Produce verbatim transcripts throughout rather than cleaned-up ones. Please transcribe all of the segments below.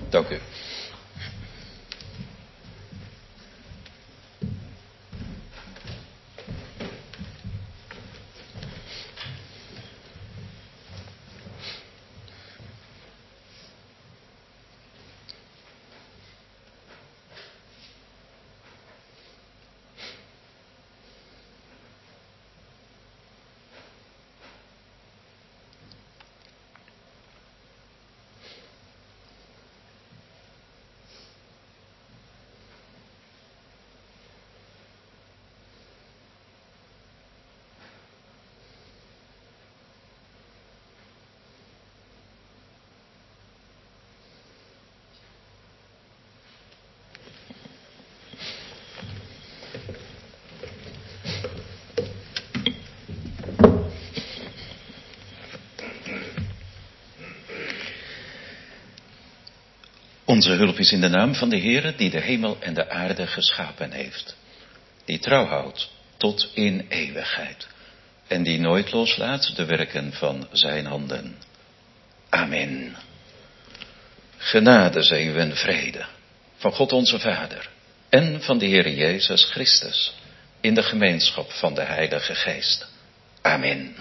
Dank u. Onze hulp is in de naam van de Heere die de hemel en de aarde geschapen heeft. Die trouw houdt tot in eeuwigheid. En die nooit loslaat de werken van zijn handen. Amen. Genade zij u en vrede. Van God onze Vader. En van de Heere Jezus Christus. In de gemeenschap van de Heilige Geest. Amen.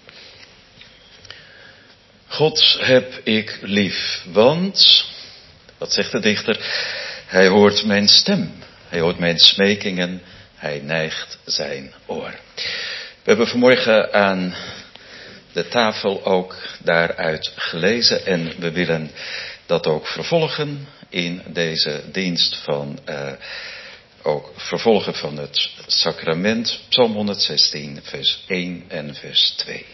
God heb ik lief, want... Wat zegt de dichter? Hij hoort mijn stem. Hij hoort mijn smekingen. Hij neigt zijn oor. We hebben vanmorgen aan de tafel ook daaruit gelezen. En we willen dat ook vervolgen in deze dienst van... Uh, ook vervolgen van het sacrament. Psalm honderdzestien vers één en vers twee.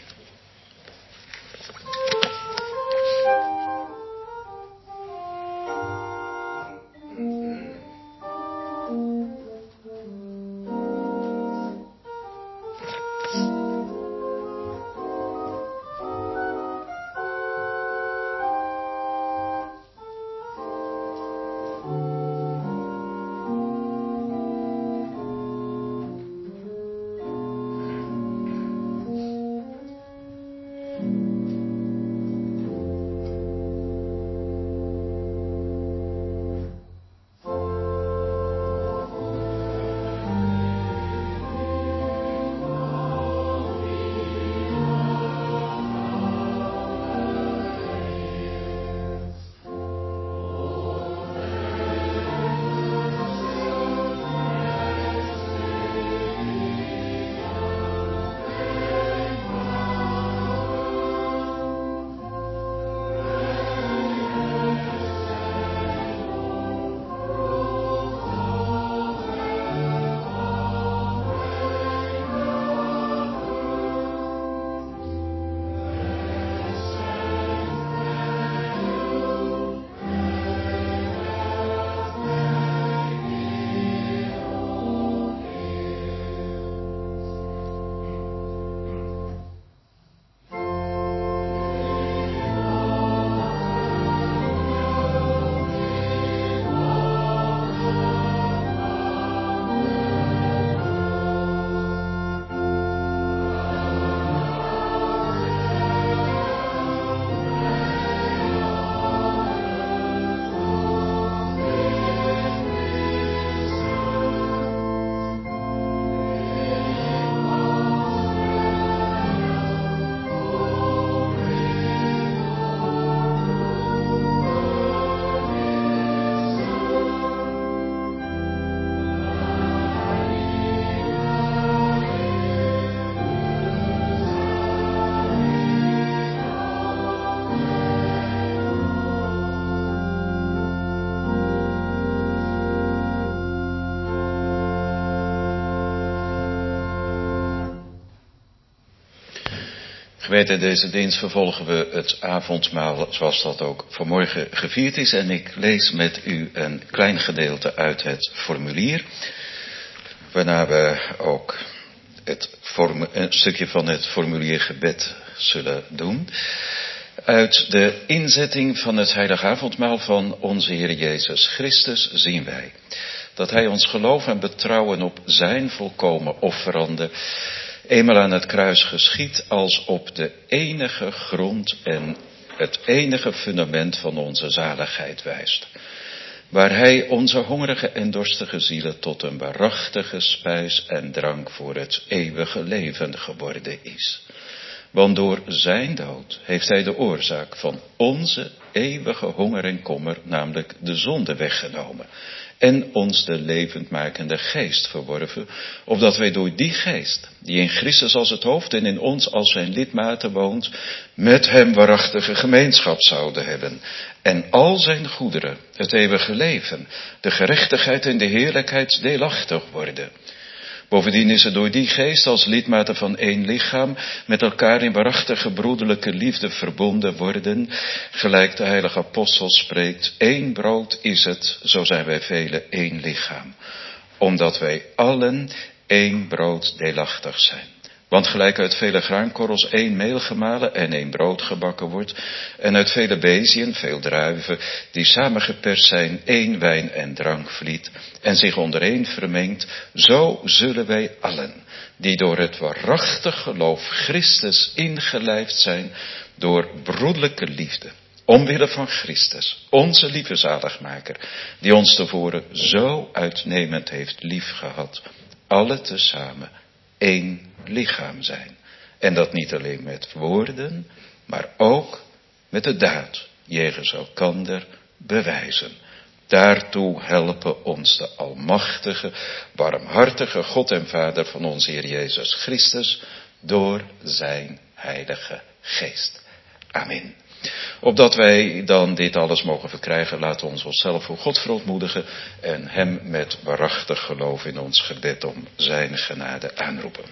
Gemeente, in deze dienst vervolgen we het avondmaal zoals dat ook vanmorgen gevierd is. En ik lees met u een klein gedeelte uit het formulier. Waarna we ook het formu- een stukje van het formulier gebed zullen doen. Uit de inzetting van het heilige avondmaal van onze Heer Jezus Christus zien wij dat Hij ons geloof en betrouwen op zijn volkomen offerande eenmaal aan het kruis geschied als op de enige grond en het enige fundament van onze zaligheid wijst. Waar hij onze hongerige en dorstige zielen tot een waarachtige spijs en drank voor het eeuwige leven geworden is. Want door zijn dood heeft hij de oorzaak van onze eeuwige honger en kommer, namelijk de zonde, weggenomen. En ons de levendmakende geest verworven, opdat wij door die geest, die in Christus als het hoofd en in ons als zijn lidmaten woont, met hem waarachtige gemeenschap zouden hebben. En al zijn goederen, het eeuwige leven, de gerechtigheid en de heerlijkheid deelachtig worden. Bovendien is het door die geest als lidmaten van één lichaam met elkaar in waarachtige broederlijke liefde verbonden worden. Gelijk de heilige apostel spreekt, één brood is het, zo zijn wij velen één lichaam. Omdat wij allen één brood deelachtig zijn. Want gelijk uit vele graankorrels één meel gemalen en één brood gebakken wordt, en uit vele beziën, veel druiven, die samengeperst zijn, één wijn en drank vliet, en zich ondereen vermengt, zo zullen wij allen, die door het waarachtig geloof Christus ingelijfd zijn, door broederlijke liefde, omwille van Christus, onze lieve zaligmaker, die ons tevoren zo uitnemend heeft liefgehad, alle tezamen één lichaam zijn. En dat niet alleen met woorden, maar ook met de daad, jegens elkander bewijzen. Daartoe helpen ons de almachtige, barmhartige God en Vader van onze Heer Jezus Christus, door zijn heilige geest. Amen. Opdat wij dan dit alles mogen verkrijgen, laten we ons onszelf voor God verontmoedigen en hem met waarachtig geloof in ons gebed om zijn genade aanroepen.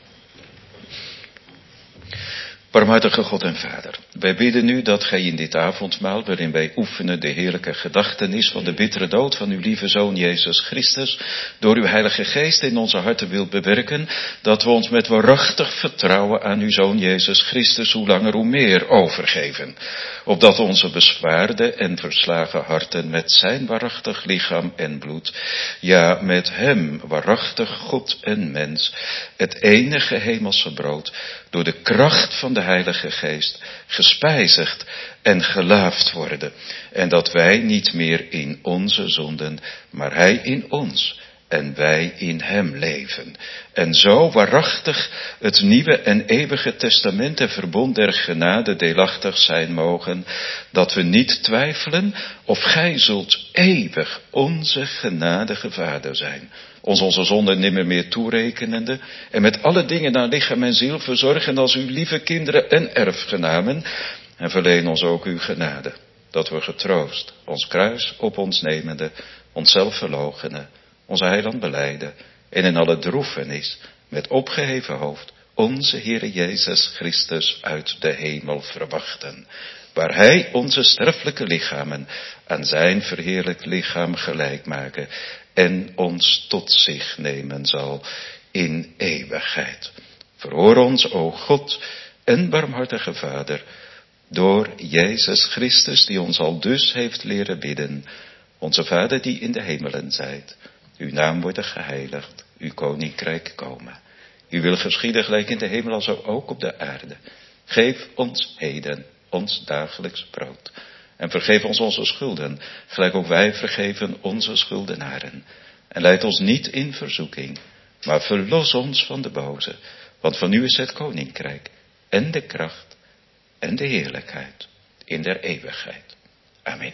Barmhartige God en Vader, wij bidden nu dat gij in dit avondmaal, waarin wij oefenen de heerlijke gedachtenis van de bittere dood van uw lieve Zoon Jezus Christus, door uw Heilige Geest in onze harten wilt bewerken, dat we ons met waarachtig vertrouwen aan uw Zoon Jezus Christus hoe langer hoe meer overgeven, opdat onze bezwaarde en verslagen harten met zijn waarachtig lichaam en bloed, ja met hem waarachtig God en mens, het enige hemelse brood, door de kracht van de Heilige Geest gespijzigd en gelaafd worden. En dat wij niet meer in onze zonden, maar hij in ons en wij in hem leven. En zo waarachtig het nieuwe en eeuwige testament en verbond der genade deelachtig zijn mogen, dat we niet twijfelen of gij zult eeuwig onze genadige Vader zijn, ons onze zonden nimmer meer toerekenende en met alle dingen naar lichaam en ziel verzorgen als uw lieve kinderen en erfgenamen, en verleen ons ook uw genade, dat we getroost ons kruis op ons nemende, onszelf verloochenen, onze heiland belijden en in alle droefenis met opgeheven hoofd onze Heere Jezus Christus uit de hemel verwachten, waar hij onze sterfelijke lichamen aan zijn verheerlijkt lichaam gelijk maken en ons tot zich nemen zal in eeuwigheid. Verhoor ons, o God en barmhartige Vader, door Jezus Christus, die ons al dus heeft leren bidden, onze Vader die in de hemelen zijt, uw naam worden geheiligd, uw koninkrijk komen. Uw wil geschieden gelijk in de hemel als ook op de aarde. Geef ons heden ons dagelijks brood. En vergeef ons onze schulden, gelijk ook wij vergeven onze schuldenaren. En leid ons niet in verzoeking, maar verlos ons van de boze. Want van u is het koninkrijk en de kracht en de heerlijkheid in der eeuwigheid. Amen.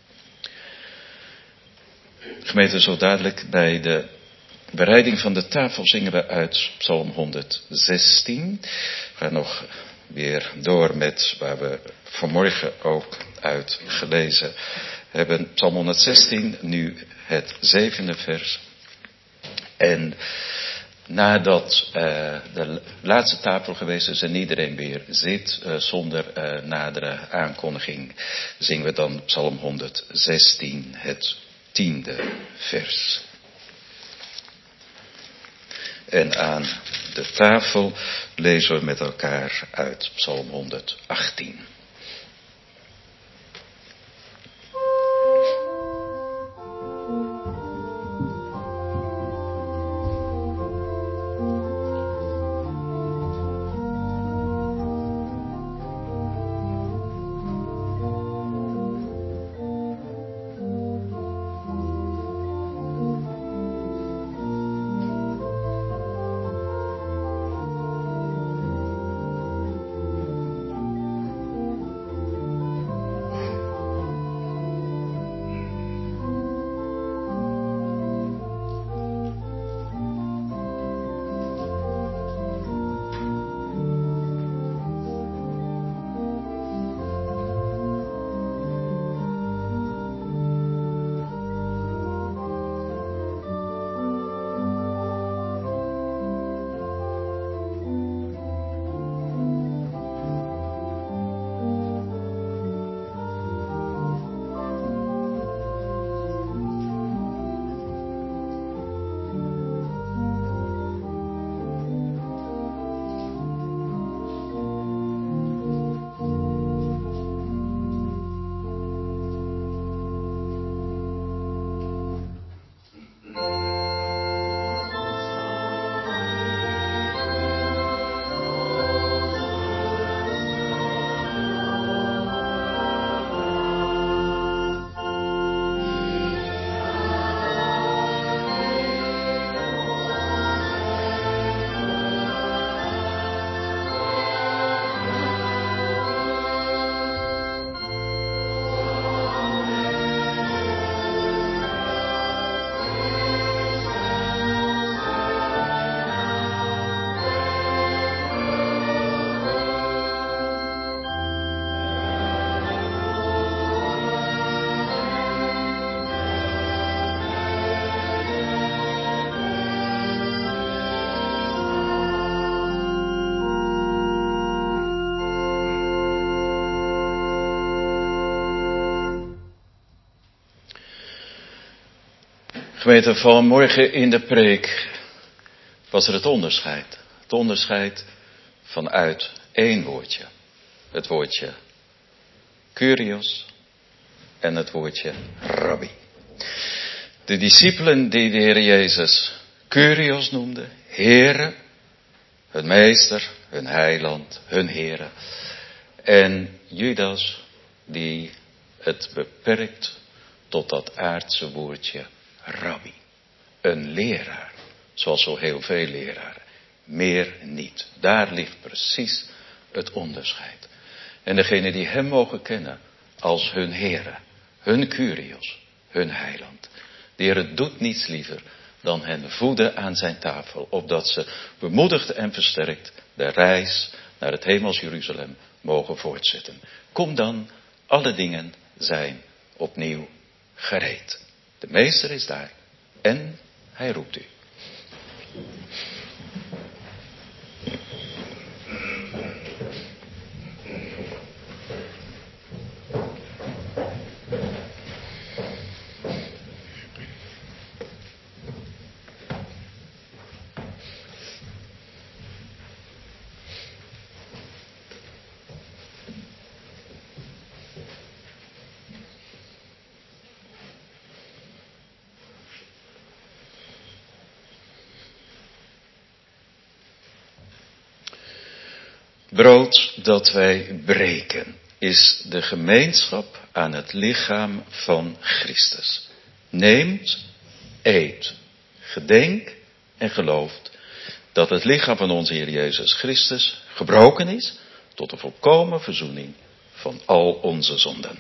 Gemeente, zo dadelijk bij de bereiding van de tafel zingen we uit Psalm honderdzestien. We gaan nog weer door met waar we vanmorgen ook uit gelezen hebben. Psalm honderdzestien, nu het zevende vers. En nadat uh, de laatste tafel geweest is en iedereen weer zit, uh, zonder uh, nadere aankondiging, zingen we dan Psalm honderdzestien, het tiende vers. En aan de tafel lezen we met elkaar uit Psalm honderdachttien. Gemeente, vanmorgen in de preek was er het onderscheid. Het onderscheid vanuit één woordje. Het woordje Kyrios en het woordje Rabbi. De discipelen die de Heer Jezus Kyrios noemden, Heere, hun meester, hun heiland, hun Heere. En Judas die het beperkt tot dat aardse woordje Rabbi. Een leraar, zoals zo heel veel leraren. Meer niet. Daar ligt precies het onderscheid. En degene die hem mogen kennen als hun Heere, hun Kyrios, hun heiland. De Heer doet niets liever dan hen voeden aan zijn tafel, opdat ze bemoedigd en versterkt de reis naar het hemels Jeruzalem mogen voortzetten. Kom dan, alle dingen zijn opnieuw gereed. De meester is daar en hij roept u. Brood dat wij breken is de gemeenschap aan het lichaam van Christus. Neemt, eet, gedenk en gelooft dat het lichaam van onze Heer Jezus Christus gebroken is tot de volkomen verzoening van al onze zonden.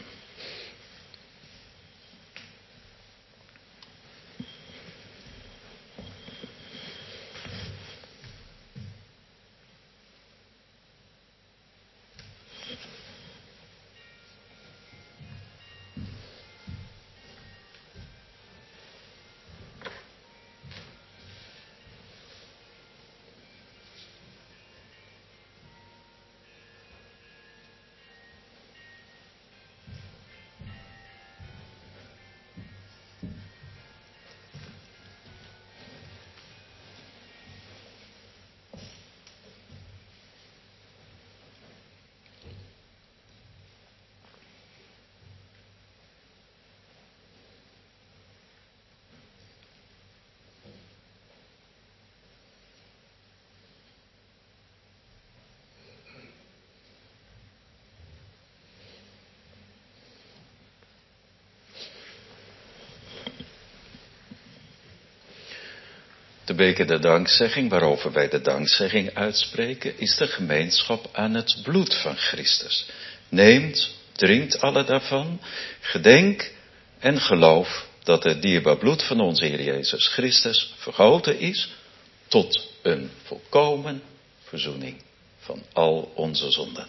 De beker der dankzegging, waarover wij de dankzegging uitspreken, is de gemeenschap aan het bloed van Christus. Neemt, drinkt alle daarvan, gedenk en geloof dat het dierbaar bloed van onze Heer Jezus Christus vergoten is tot een volkomen verzoening van al onze zonden.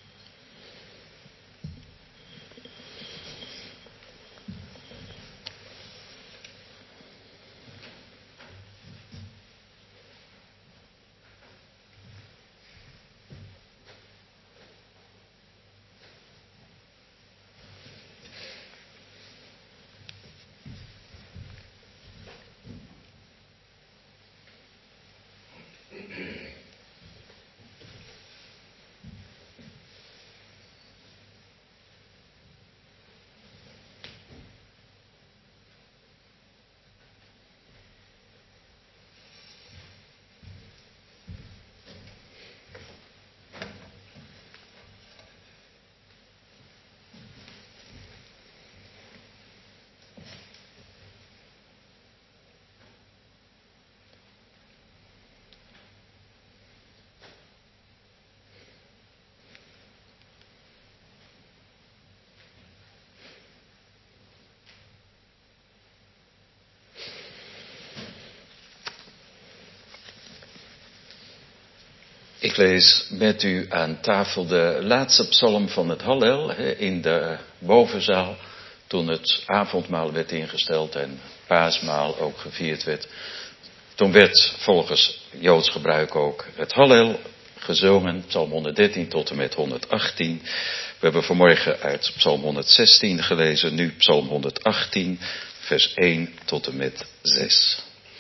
Ik lees met u aan tafel de laatste psalm van het Hallel in de bovenzaal. Toen het avondmaal werd ingesteld en paasmaal ook gevierd werd. Toen werd volgens Joods gebruik ook het Hallel gezongen. Psalm honderddertien tot en met honderdachttien. We hebben vanmorgen uit psalm honderdzestien gelezen. Nu psalm honderdachttien vers één tot en met zes.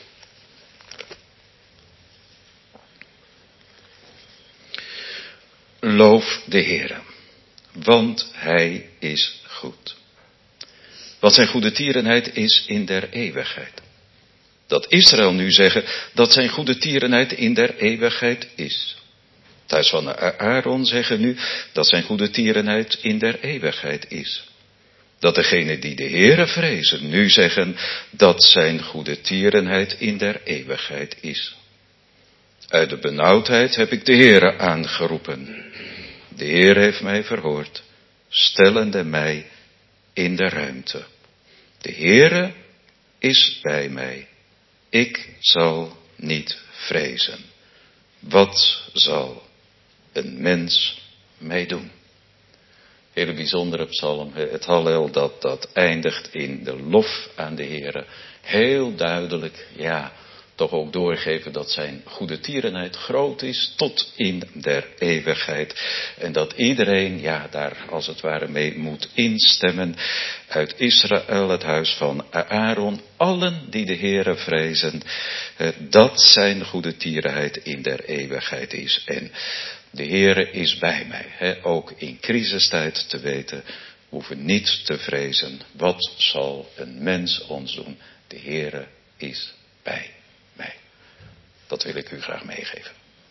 Loof de Heere, want Hij is goed. Want zijn goede tierenheid is in der eeuwigheid. Dat Israël nu zeggen dat zijn goede tierenheid in der eeuwigheid is. Het huis van Aaron zeggen nu dat zijn goede tierenheid in der eeuwigheid is. Dat degenen die de Heere vrezen nu zeggen dat zijn goede tierenheid in der eeuwigheid is. Uit de benauwdheid heb ik de Heere aangeroepen. De Heer heeft mij verhoord, stellende mij in de ruimte. De Heere is bij mij. Ik zal niet vrezen. Wat zal een mens mij doen? Hele bijzondere psalm. Het Hallel dat, dat eindigt in de lof aan de Heere. Heel duidelijk, ja, toch ook doorgeven dat zijn goede tierenheid groot is tot in der eeuwigheid. En dat iedereen, ja, daar als het ware mee moet instemmen. Uit Israël, het huis van Aaron, allen die de Heere vrezen, dat zijn goede tierenheid in der eeuwigheid is. En de Heere is bij mij, hè, ook in crisistijd te weten, we hoeven niet te vrezen. Wat zal een mens ons doen? De Heere is bij mij. Dat wil ik u graag meegeven.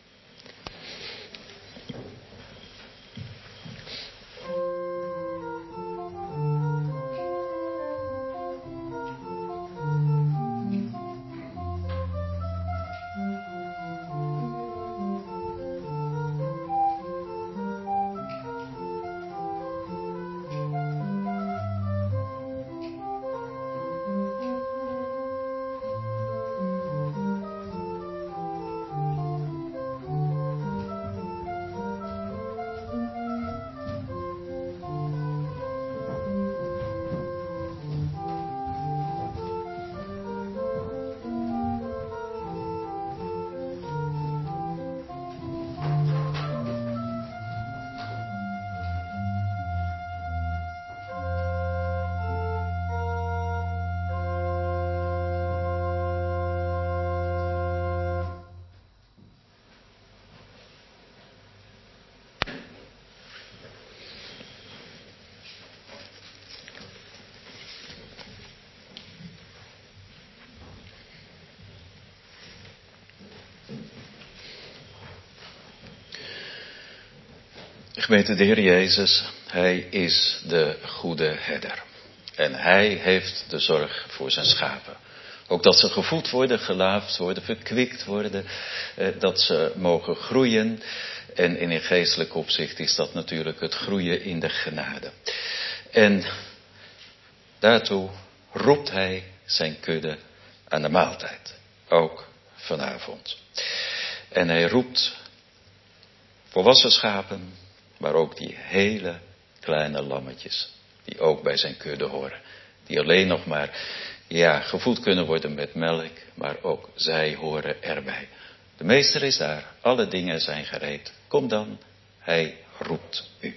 Gemeente, de Heer Jezus, Hij is de goede herder. En Hij heeft de zorg voor zijn schapen. Ook dat ze gevoed worden, gelaafd worden, verkwikt worden, eh, dat ze mogen groeien. En in een geestelijk opzicht is dat natuurlijk het groeien in de genade. En daartoe roept Hij zijn kudde aan de maaltijd. Ook vanavond. En Hij roept volwassen schapen, maar ook die hele kleine lammetjes, die ook bij zijn kudde horen. Die alleen nog maar, ja, gevoed kunnen worden met melk, maar ook zij horen erbij. De meester is daar, alle dingen zijn gereed. Kom dan, hij roept u.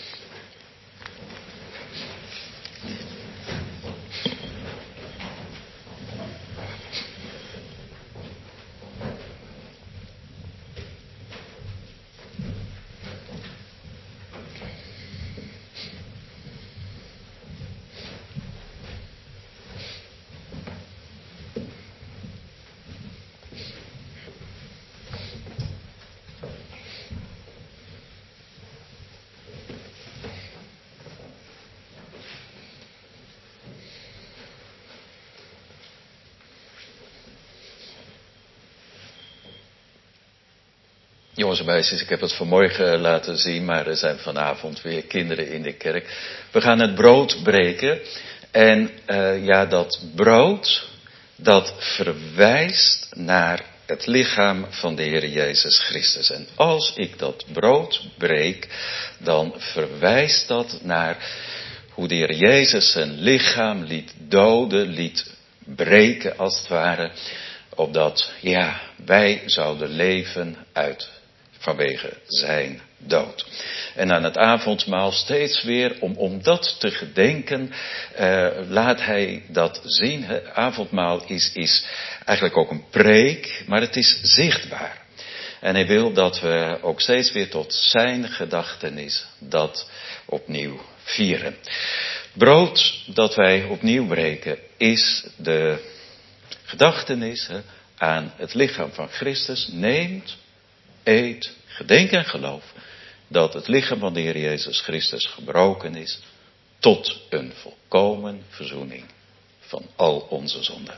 Jongens en meisjes, ik heb het vanmorgen laten zien, maar er zijn vanavond weer kinderen in de kerk. We gaan het brood breken. En uh, ja, dat brood, dat verwijst naar het lichaam van de Heer Jezus Christus. En als ik dat brood breek, dan verwijst dat naar hoe de Heer Jezus zijn lichaam liet doden, liet breken als het ware. Opdat, ja, wij zouden leven uit vanwege zijn dood. En aan het avondmaal steeds weer, om, om dat te gedenken, uh, laat hij dat zien. Het avondmaal is, is eigenlijk ook een preek, maar het is zichtbaar. En hij wil dat we ook steeds weer tot zijn gedachtenis dat opnieuw vieren. Brood dat wij opnieuw breken is de gedachtenis hè, aan het lichaam van Christus. Neemt, eet, gedenk en geloof dat het lichaam van de Heer Jezus Christus gebroken is tot een volkomen verzoening van al onze zonden.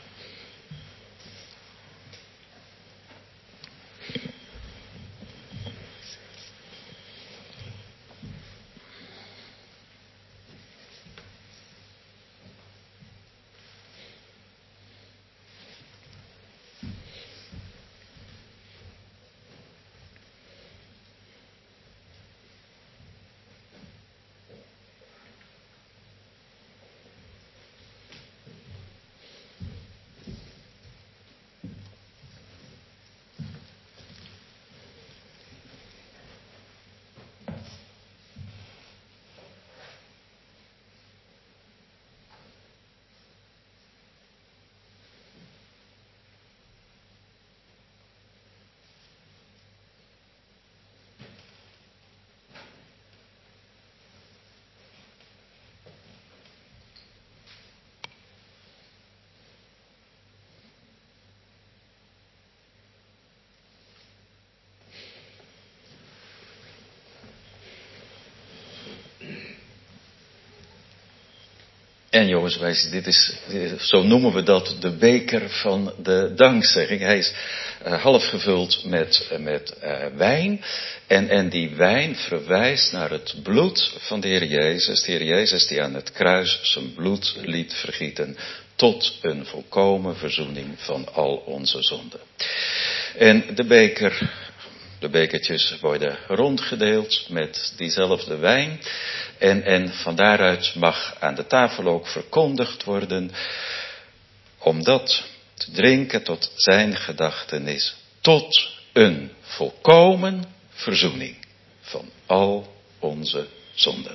En jongens, wijs, dit is, zo noemen we dat, de beker van de dankzegging. Hij is uh, half gevuld met, uh, met uh, wijn. En, en die wijn verwijst naar het bloed van de Heer Jezus. De Heer Jezus die aan het kruis zijn bloed liet vergieten tot een volkomen verzoening van al onze zonden. En de beker, de bekertjes worden rondgedeeld met diezelfde wijn. En, en van daaruit mag aan de tafel ook verkondigd worden, om dat te drinken tot zijn gedachtenis, tot een volkomen verzoening van al onze zonden.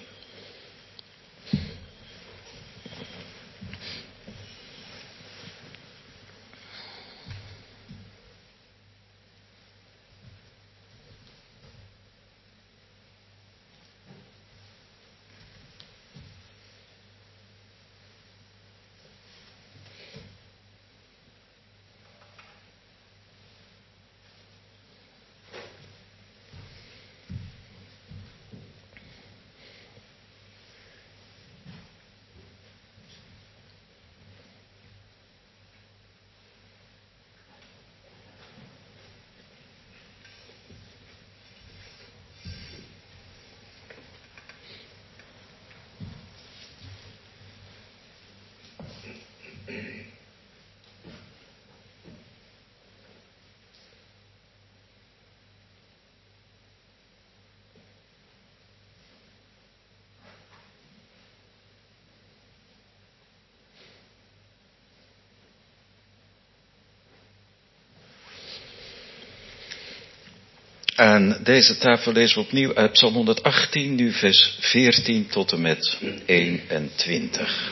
Aan deze tafel lezen we opnieuw uit Psalm honderdachttien, nu vers veertien tot en met eenentwintig.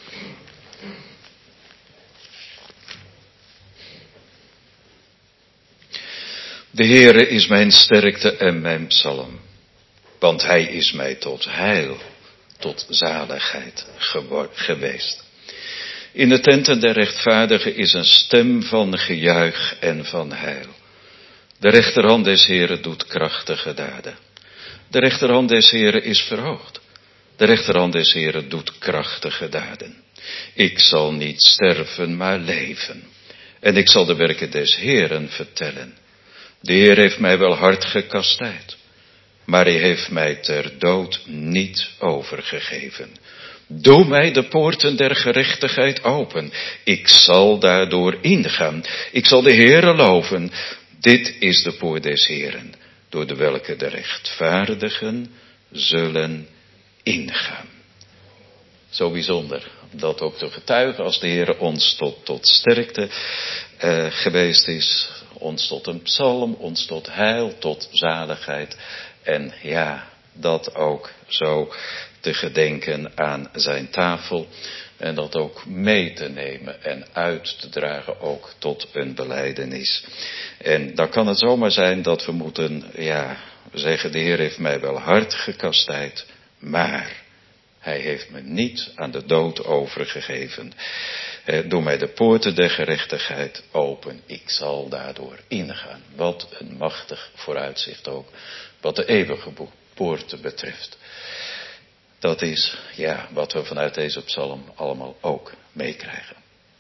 De Heere is mijn sterkte en mijn psalm, want hij is mij tot heil, tot zaligheid geweest. In de tenten der rechtvaardigen is een stem van gejuich en van heil. De rechterhand des Heeren doet krachtige daden. De rechterhand des Heeren is verhoogd. De rechterhand des Heeren doet krachtige daden. Ik zal niet sterven, maar leven. En ik zal de werken des Heeren vertellen. De Heer heeft mij wel hard gekastijd, maar hij heeft mij ter dood niet overgegeven. Doe mij de poorten der gerechtigheid open. Ik zal daardoor ingaan. Ik zal de Heere loven. Dit is de poort des Heeren, door de welke de rechtvaardigen zullen ingaan. Zo bijzonder dat ook te getuigen als de Heer ons tot, tot sterkte uh, geweest is, ons tot een psalm, ons tot heil, tot zaligheid. En ja, dat ook zo te gedenken aan zijn tafel. En dat ook mee te nemen en uit te dragen ook tot een belijdenis. En dan kan het zomaar zijn dat we moeten, ja, zeggen, de Heer heeft mij wel hard gekastijd, maar hij heeft me niet aan de dood overgegeven. Eh, doe mij de poorten der gerechtigheid open. Ik zal daardoor ingaan. Wat een machtig vooruitzicht ook. Wat de eeuwige poorten betreft. Dat is, ja, wat we vanuit deze psalm allemaal ook meekrijgen.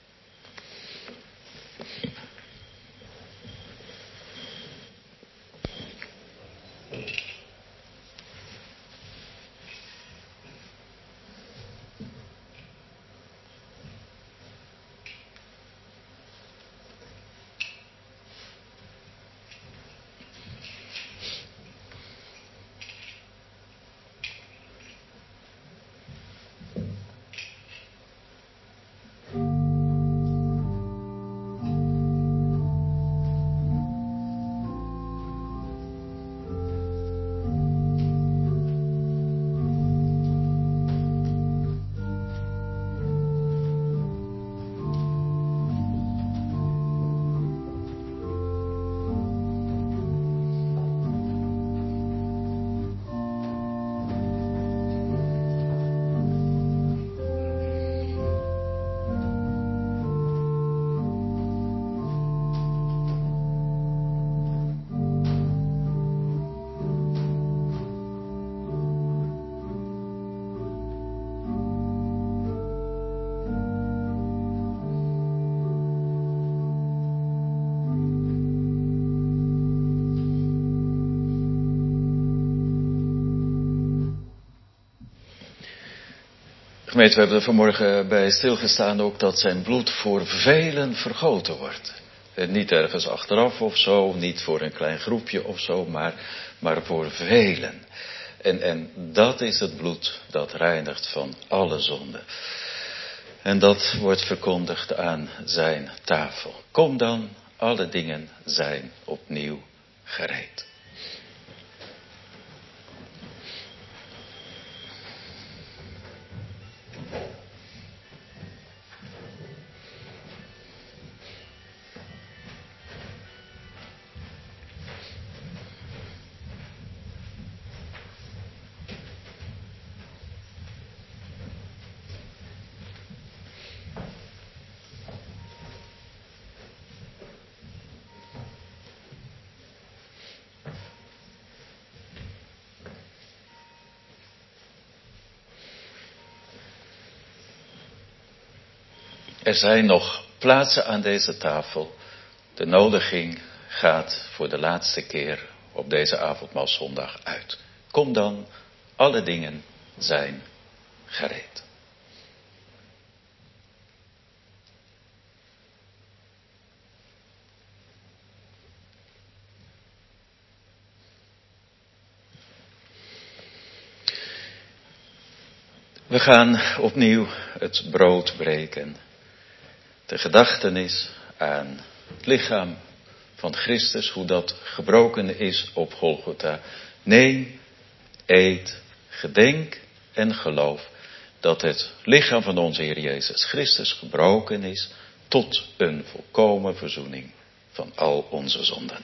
Gemeente, we hebben er vanmorgen bij stilgestaan ook dat zijn bloed voor velen vergoten wordt. En niet ergens achteraf of zo, niet voor een klein groepje of zo, maar, maar voor velen. En, en dat is het bloed dat reinigt van alle zonden. En dat wordt verkondigd aan zijn tafel. Kom dan, alle dingen zijn opnieuw gereed. Er zijn nog plaatsen aan deze tafel. De nodiging gaat voor de laatste keer op deze avondmaalszondag uit. Kom dan, alle dingen zijn gereed. We gaan opnieuw het brood breken. De gedachtenis aan het lichaam van Christus, hoe dat gebroken is op Golgotha. Neem, eet, gedenk en geloof dat het lichaam van onze Heer Jezus Christus gebroken is tot een volkomen verzoening van al onze zonden.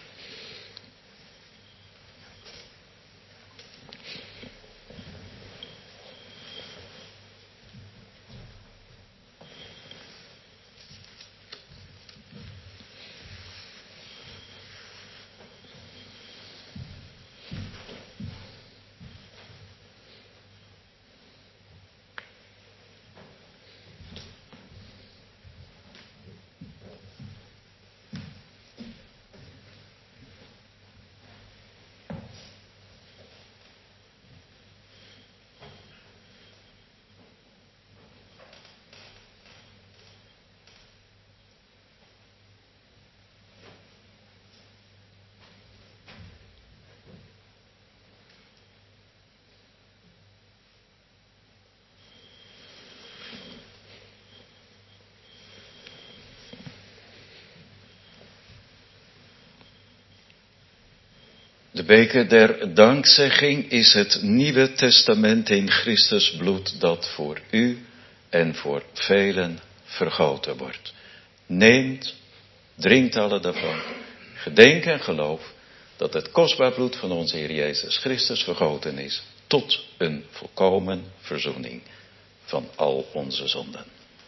De beker der dankzegging is het Nieuwe Testament in Christus bloed dat voor u en voor velen vergoten wordt. Neemt, drinkt alle daarvan. Gedenk en geloof dat het kostbaar bloed van onze Heer Jezus Christus vergoten is tot een volkomen verzoening van al onze zonden.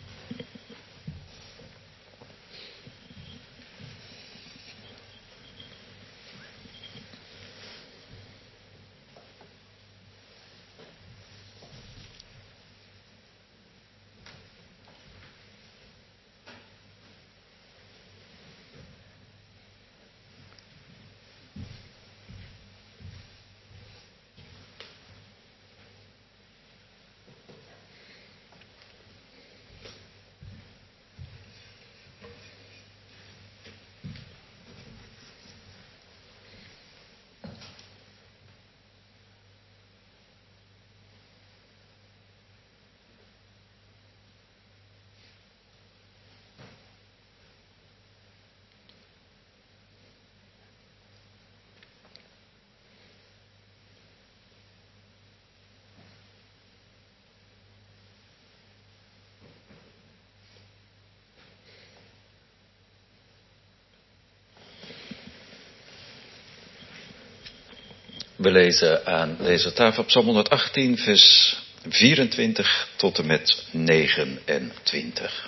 We lezen aan deze tafel Psalm honderdachttien, vers vierentwintig tot en met negenentwintig.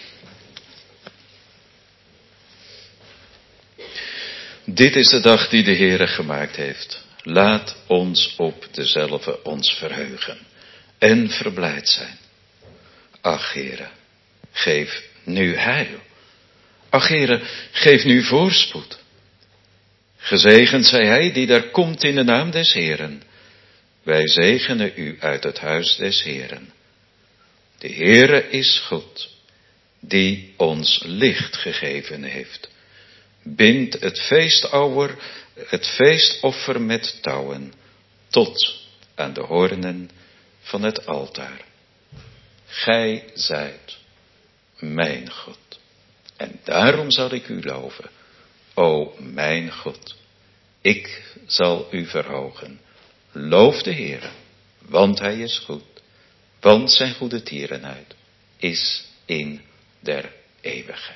Dit is de dag die de Heere gemaakt heeft. Laat ons op dezelfde ons verheugen en verblijd zijn. Ach, Heere, geef nu heil. Ach, Heere, geef nu voorspoed. Gezegend zij hij die daar komt in de naam des Heeren. Wij zegenen u uit het huis des Heeren. De Heere is goed, die ons licht gegeven heeft. Bind het feestouwer, het feestoffer met touwen, tot aan de hoornen van het altaar. Gij zijt mijn God, en daarom zal ik u loven. O mijn God, ik zal u verhogen. Loof de Heere, want hij is goed, want zijn goede tierenheid is in der eeuwigheid.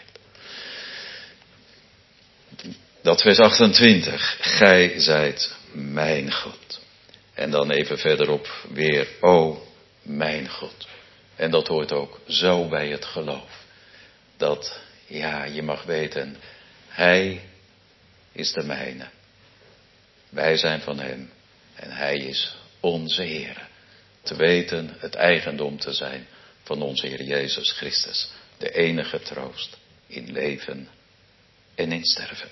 Dat vers achtentwintig, gij zijt mijn God. En dan even verderop weer, o mijn God. En dat hoort ook zo bij het geloof. Dat, ja, je mag weten, hij is de mijne. Wij zijn van hem en hij is onze Heer. Te weten het eigendom te zijn van onze Heer Jezus Christus. De enige troost in leven en in sterven.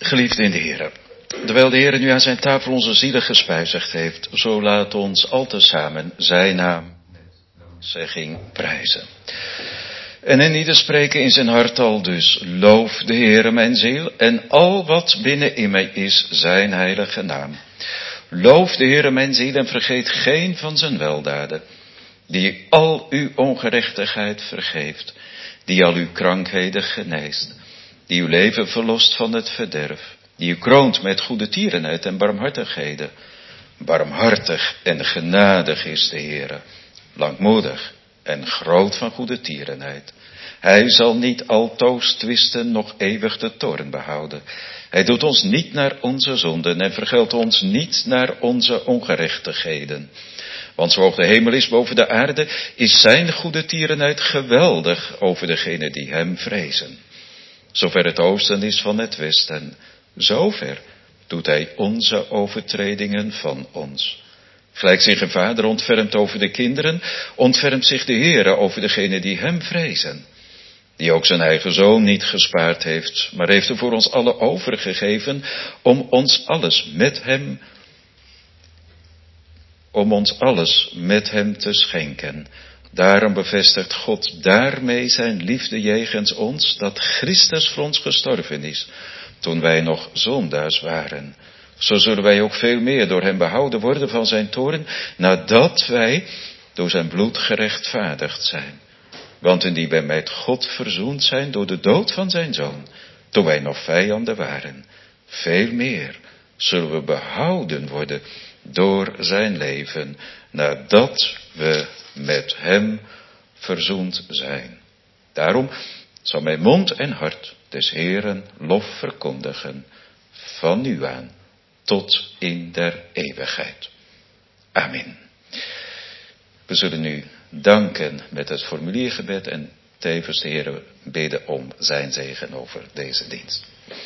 Geliefd in de Heer, terwijl de Heer nu aan zijn tafel onze zielen gespijzigd heeft, zo laat ons al tezamen zijn naam zegging prijzen. En in ieder spreken in zijn hart al dus, loof de Heere mijn ziel en al wat binnen in mij is zijn heilige naam. Loof de Heere mijn ziel en vergeet geen van zijn weldaden, die al uw ongerechtigheid vergeeft, die al uw krankheden geneest, die uw leven verlost van het verderf, die u kroont met goede tierenheid en barmhartigheden. Barmhartig en genadig is de Heere, langmoedig en groot van goede tierenheid. Hij zal niet altoos twisten, nog eeuwig de toorn behouden. Hij doet ons niet naar onze zonden en vergeldt ons niet naar onze ongerechtigheden. Want zo hoog de hemel is boven de aarde, is zijn goede tierenheid geweldig over degenen die hem vrezen. Zover het oosten is van het westen, zover doet hij onze overtredingen van ons. Gelijk zich een vader ontfermt over de kinderen, ontfermt zich de Heere over degenen die hem vrezen. Die ook zijn eigen zoon niet gespaard heeft, maar heeft hem voor ons allen overgegeven, om ons alles met hem, om ons alles met hem te schenken. Daarom bevestigt God daarmee zijn liefde jegens ons, dat Christus voor ons gestorven is, toen wij nog zondaars waren. Zo zullen wij ook veel meer door hem behouden worden van zijn toorn, nadat wij door zijn bloed gerechtvaardigd zijn. Want indien wij met God verzoend zijn door de dood van zijn zoon, toen wij nog vijanden waren, veel meer zullen we behouden worden door zijn leven, nadat we met hem verzoend zijn. Daarom zal mijn mond en hart des Heeren lof verkondigen, van nu aan tot in der eeuwigheid. Amen. We zullen nu danken met het formuliergebed en tevens de Heer bidden om zijn zegen over deze dienst.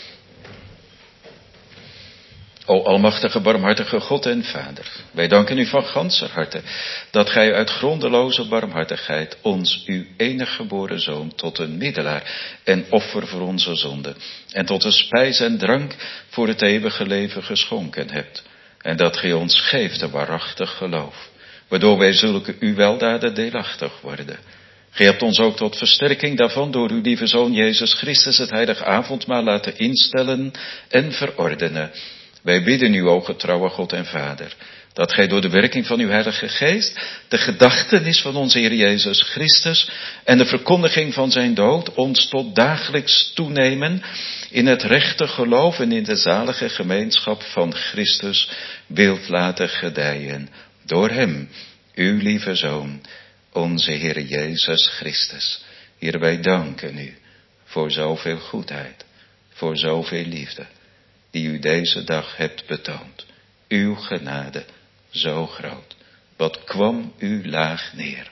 O almachtige, barmhartige God en Vader, wij danken u van ganser harte dat gij uit grondeloze barmhartigheid ons uw enige geboren Zoon tot een middelaar en offer voor onze zonden en tot een spijs en drank voor het eeuwige leven geschonken hebt, en dat gij ons geeft een waarachtig geloof, waardoor wij zulke uw weldaden deelachtig worden. Gij hebt ons ook tot versterking daarvan door uw lieve Zoon Jezus Christus het heilige avondmaal laten instellen en verordenen. Wij bidden u, o getrouwe God en Vader, dat gij door de werking van uw Heilige Geest de gedachtenis van onze Heer Jezus Christus en de verkondiging van zijn dood ons tot dagelijks toenemen in het rechte geloof en in de zalige gemeenschap van Christus wilt laten gedijen. Door hem, uw lieve Zoon, onze Heer Jezus Christus. Heer, wij danken u voor zoveel goedheid, voor zoveel liefde, die u deze dag hebt betoond. Uw genade zo groot. Wat kwam u laag neer.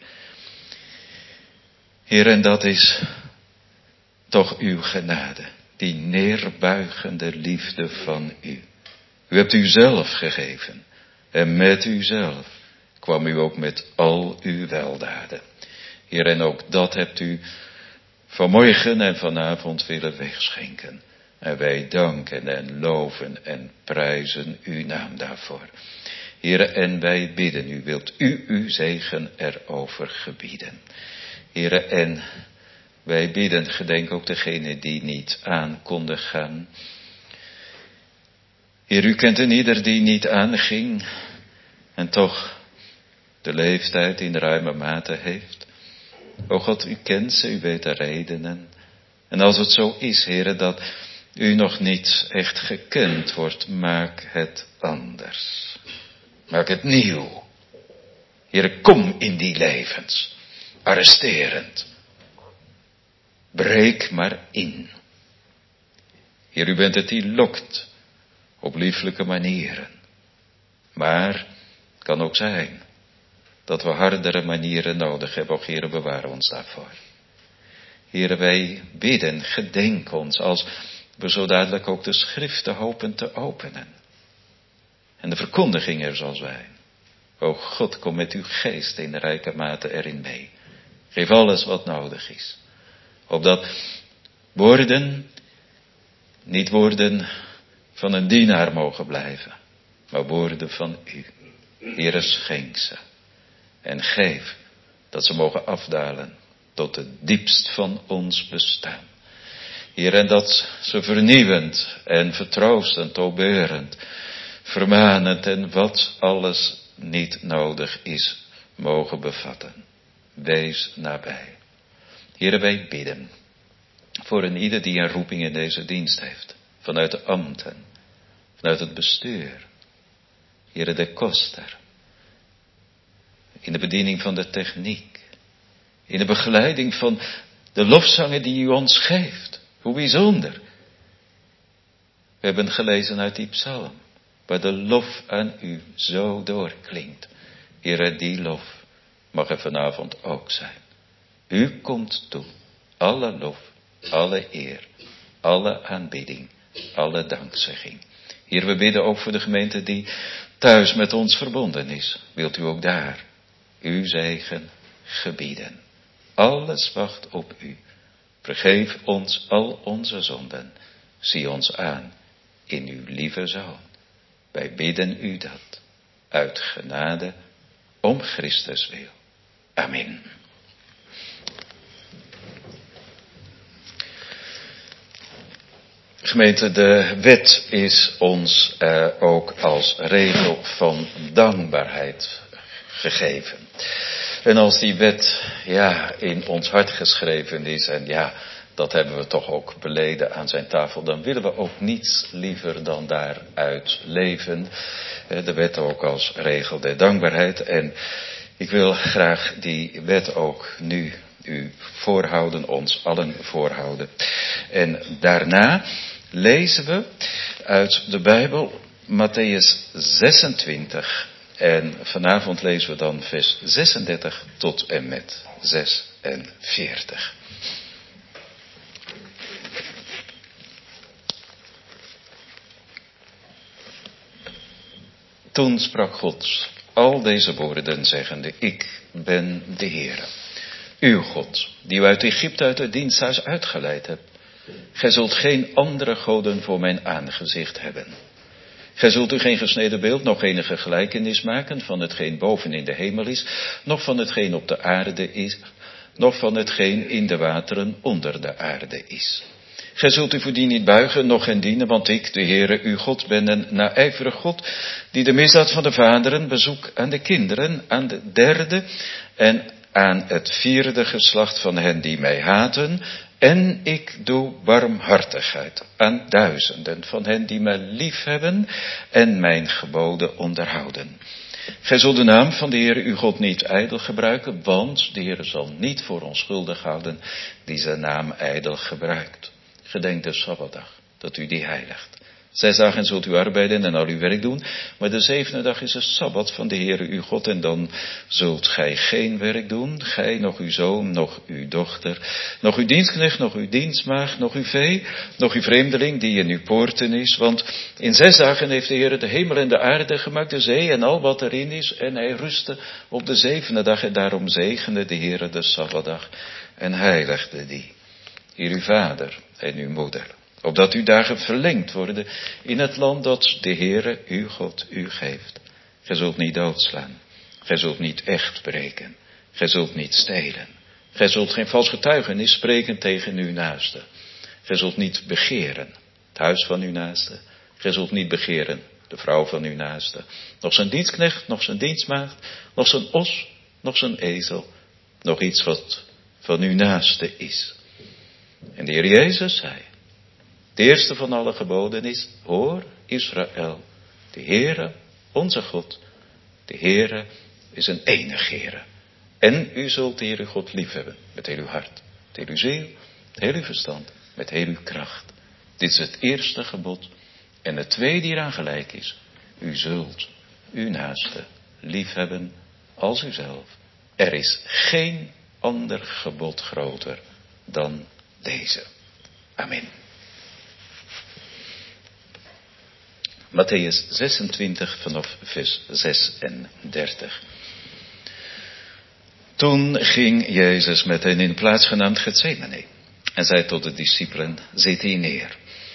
Heer, en dat is toch uw genade, die neerbuigende liefde van u. U hebt u zelf gegeven. En met uzelf kwam u ook met al uw weldaden. Heer, en ook dat hebt u vanmorgen en vanavond willen wegschenken. En wij danken en loven en prijzen uw naam daarvoor. Heer, en wij bidden u, wilt u uw zegen erover gebieden. Heer, en wij bidden, gedenk ook degene die niet aan konden gaan. Heer, u kent een ieder die niet aanging en toch de leeftijd in ruime mate heeft. O God, u kent ze, u weet de redenen. En als het zo is, Heer, dat u nog niet echt gekend wordt, maak het anders. Maak het nieuw. Heer, kom in die levens, arresterend. Breek maar in. Heer, u bent het die lokt op lieflijke manieren. Maar het kan ook zijn dat we hardere manieren nodig hebben. O Heer, bewaar ons daarvoor. Heer, wij bidden, gedenk ons als we zo dadelijk ook de schriften hopen te openen. En de verkondiging er zal zijn. O God, kom met uw geest in rijke mate erin mee. Geef alles wat nodig is. Opdat woorden niet worden van een dienaar mogen blijven, maar woorden van u. Heere, schenk ze en geef dat ze mogen afdalen tot het diepst van ons bestaan. Heer, en dat ze vernieuwend en vertroostend, opbeurend, vermanend en wat alles niet nodig is, mogen bevatten. Wees nabij. Heer, wij bidden voor een ieder die een roeping in deze dienst heeft. Vanuit de ambten, vanuit het bestuur. Heer, de koster. In de bediening van de techniek. In de begeleiding van de lofzangen die u ons geeft. Hoe bijzonder. We hebben gelezen uit die psalm. Waar de lof aan u zo doorklinkt. Heere, die lof mag er vanavond ook zijn. U komt toe. Alle lof, alle eer, alle aanbidding, alle dankzegging. Heer, we bidden ook voor de gemeente die thuis met ons verbonden is. Wilt u ook daar uw zegen gebieden. Alles wacht op u. Vergeef ons al onze zonden. Zie ons aan in uw lieve Zoon. Wij bidden u dat uit genade om Christus wil. Amen. Gemeente, de wet is ons uh, ook als regel van dankbaarheid gegeven. En als die wet ja, in ons hart geschreven is, en ja, dat hebben we toch ook beleden aan zijn tafel, dan willen we ook niets liever dan daaruit leven. De wet ook als regel der dankbaarheid. En ik wil graag die wet ook nu u voorhouden, ons allen voorhouden. En daarna lezen we uit de Bijbel Mattheüs zesentwintig. En vanavond lezen we dan vers zesendertig tot en met zesenveertig. Toen sprak God al deze woorden zeggende, ik ben de Heere, uw God, die u uit Egypte uit het diensthuis uitgeleid hebt. Gij zult geen andere goden voor mijn aangezicht hebben. Gij zult u geen gesneden beeld, nog enige gelijkenis maken van hetgeen boven in de hemel is, noch van hetgeen op de aarde is, noch van hetgeen in de wateren onder de aarde is. Gij zult u voor die niet buigen, noch hen dienen, want ik, de Heere, uw God, ben een naijverig God, die de misdaad van de vaderen bezoekt aan de kinderen, aan de derde en aan het vierde geslacht van hen die mij haten, en ik doe barmhartigheid aan duizenden van hen die mij liefhebben en mijn geboden onderhouden. Gij zult de naam van de Heere uw God niet ijdel gebruiken, want de Heere zal niet voor onschuldig houden die zijn naam ijdel gebruikt. Gedenk de Sabbatdag, dat u die heiligt. Zes dagen zult u arbeiden en al uw werk doen, maar de zevende dag is de Sabbat van de Heere uw God, en dan zult gij geen werk doen, gij, nog uw zoon, nog uw dochter, nog uw dienstknecht, nog uw dienstmaagd, nog uw vee, nog uw vreemdeling die in uw poorten is, want in zes dagen heeft de Heere de hemel en de aarde gemaakt, de zee en al wat erin is, en hij rustte op de zevende dag, en daarom zegende de Heere de Sabbatdag en heiligde die. Hier uw vader en uw moeder, opdat uw dagen verlengd worden in het land dat de Heere uw God u geeft. Gij zult niet doodslaan, gij zult niet echt breken, gij zult niet stelen, gij zult geen vals getuigenis spreken tegen uw naaste. Gij zult niet begeren het huis van uw naaste, gij zult niet begeren de vrouw van uw naaste, nog zijn dienstknecht, nog zijn dienstmaagd, nog zijn os, nog zijn ezel, nog iets wat van uw naaste is. En de Heer Jezus zei, de eerste van alle geboden is, hoor Israël, de Heere, onze God, de Heere is een enige Heere. En u zult de Heere God liefhebben, met heel uw hart, met heel uw ziel, met heel uw verstand, met heel uw kracht. Dit is het eerste gebod. En het tweede hieraan gelijk is, u zult uw naaste liefhebben als uzelf. Er is geen ander gebod groter dan deze. Amen. Mattheüs zesentwintig vanaf vers zesendertig. Toen ging Jezus met hen in een plaats genaamd Getsemane en zei tot de discipelen, zit hier neer.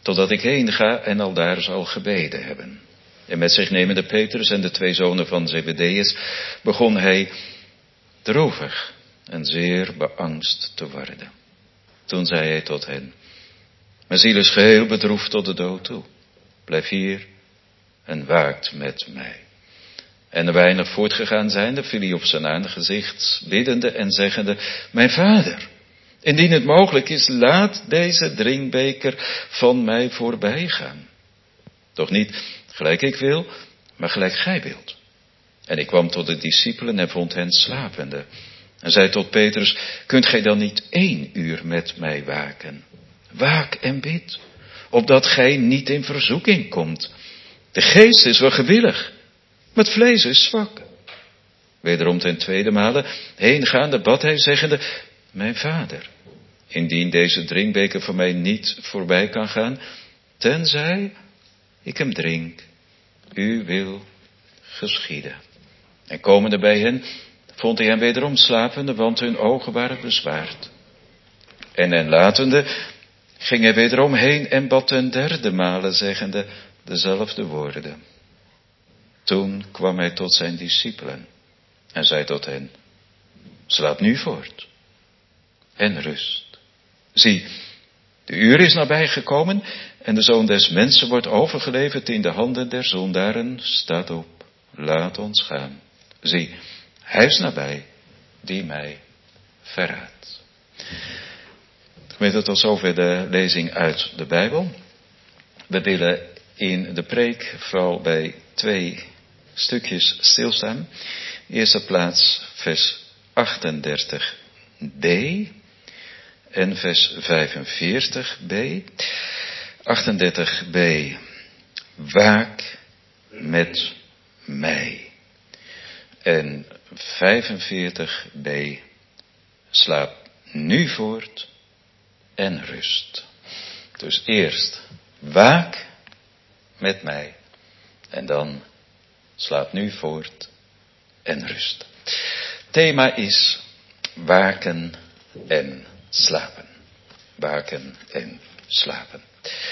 totdat ik heen ga en aldaar zal gebeden hebben. En met zich nemende Petrus en de twee zonen van Zebedeus begon hij droevig en zeer beangst te worden. Toen zei hij tot hen: mijn ziel is geheel bedroefd tot de dood toe. Blijf hier en waakt met mij. En er weinig voortgegaan zijnde, viel hij op zijn aangezicht, biddende en zeggende: mijn vader, indien het mogelijk is, laat deze drinkbeker van mij voorbij gaan. Doch niet gelijk ik wil, maar gelijk gij wilt. En ik kwam tot de discipelen en vond hen slapende. En zei tot Petrus: kunt gij dan niet één uur met mij waken? Waak en bid, opdat gij niet in verzoeking komt. De geest is wel gewillig, maar het vlees is zwak. Wederom ten tweede male heengaande bad hij zeggende: mijn vader, indien deze drinkbeker van mij niet voorbij kan gaan, tenzij ik hem drink, uw wil geschieden. En komende bij hen vond hij hen wederom slapende, want hun ogen waren bezwaard. En hen latende ging hij wederom heen en bad ten derde male, zeggende dezelfde woorden. Toen kwam hij tot zijn discipelen en zei tot hen: slaap nu voort en rust. Zie, de uur is nabijgekomen en de Zoon des Mensen wordt overgeleverd in de handen der zondaren. Staat op, laat ons gaan. Zie, hij is nabij die mij verraadt. Gemeente, tot zover de lezing uit de Bijbel. We willen in de preek vooral bij twee stukjes stilstaan. Eerste plaats vers achtendertig b en vers vijfenveertig b. achtendertig b. Waak met mij. En vijfenveertig b. Slaap nu voort en rust. Dus eerst waak met mij en dan slaap nu voort en rust. Thema is waken en slapen. Waken en slapen.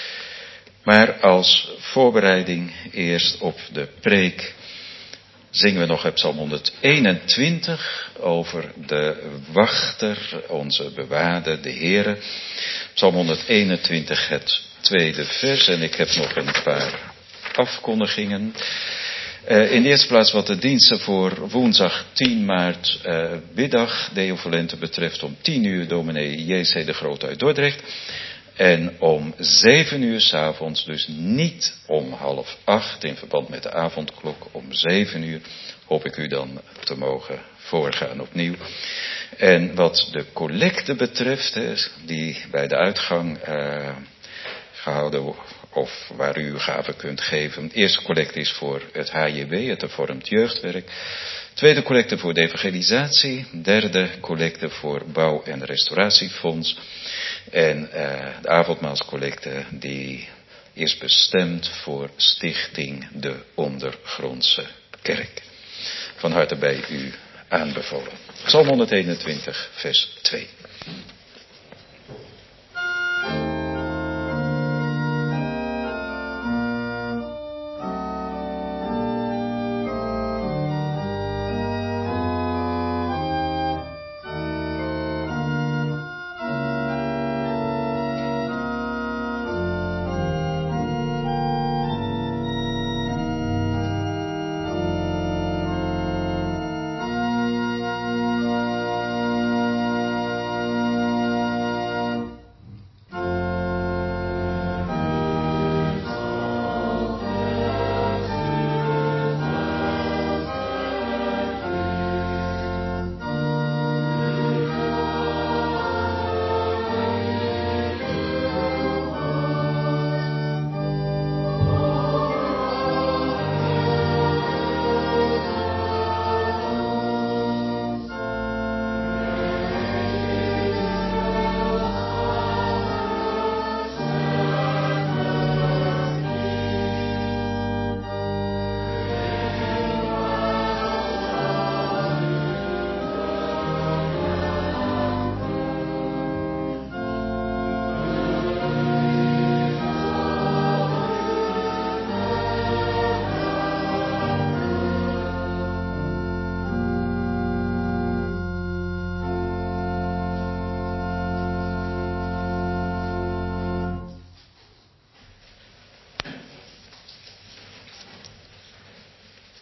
Maar als voorbereiding eerst op de preek zingen we nog op Psalm honderdeenentwintig over de wachter, onze bewaarder, de Heere. Psalm honderdeenentwintig, het tweede vers, en ik heb nog een paar afkondigingen. Uh, in de eerste plaats wat de diensten voor woensdag tien maart uh, middag Deo Volente betreft, om tien uur dominee J C de Groot uit Dordrecht. En om zeven uur 's avonds, dus niet om half acht in verband met de avondklok, om zeven uur hoop ik u dan te mogen voorgaan opnieuw. En wat de collecte betreft, hè, die bij de uitgang uh, gehouden of waar u uw gave kunt geven. De eerste collecte is voor het H J W, het hervormd jeugdwerk. Tweede collecte voor de evangelisatie. Derde collecte voor bouw- en restauratiefonds. En uh, de avondmaalscollecte die is bestemd voor Stichting de Ondergrondse Kerk. Van harte bij u aanbevolen. Psalm honderdeenentwintig vers twee.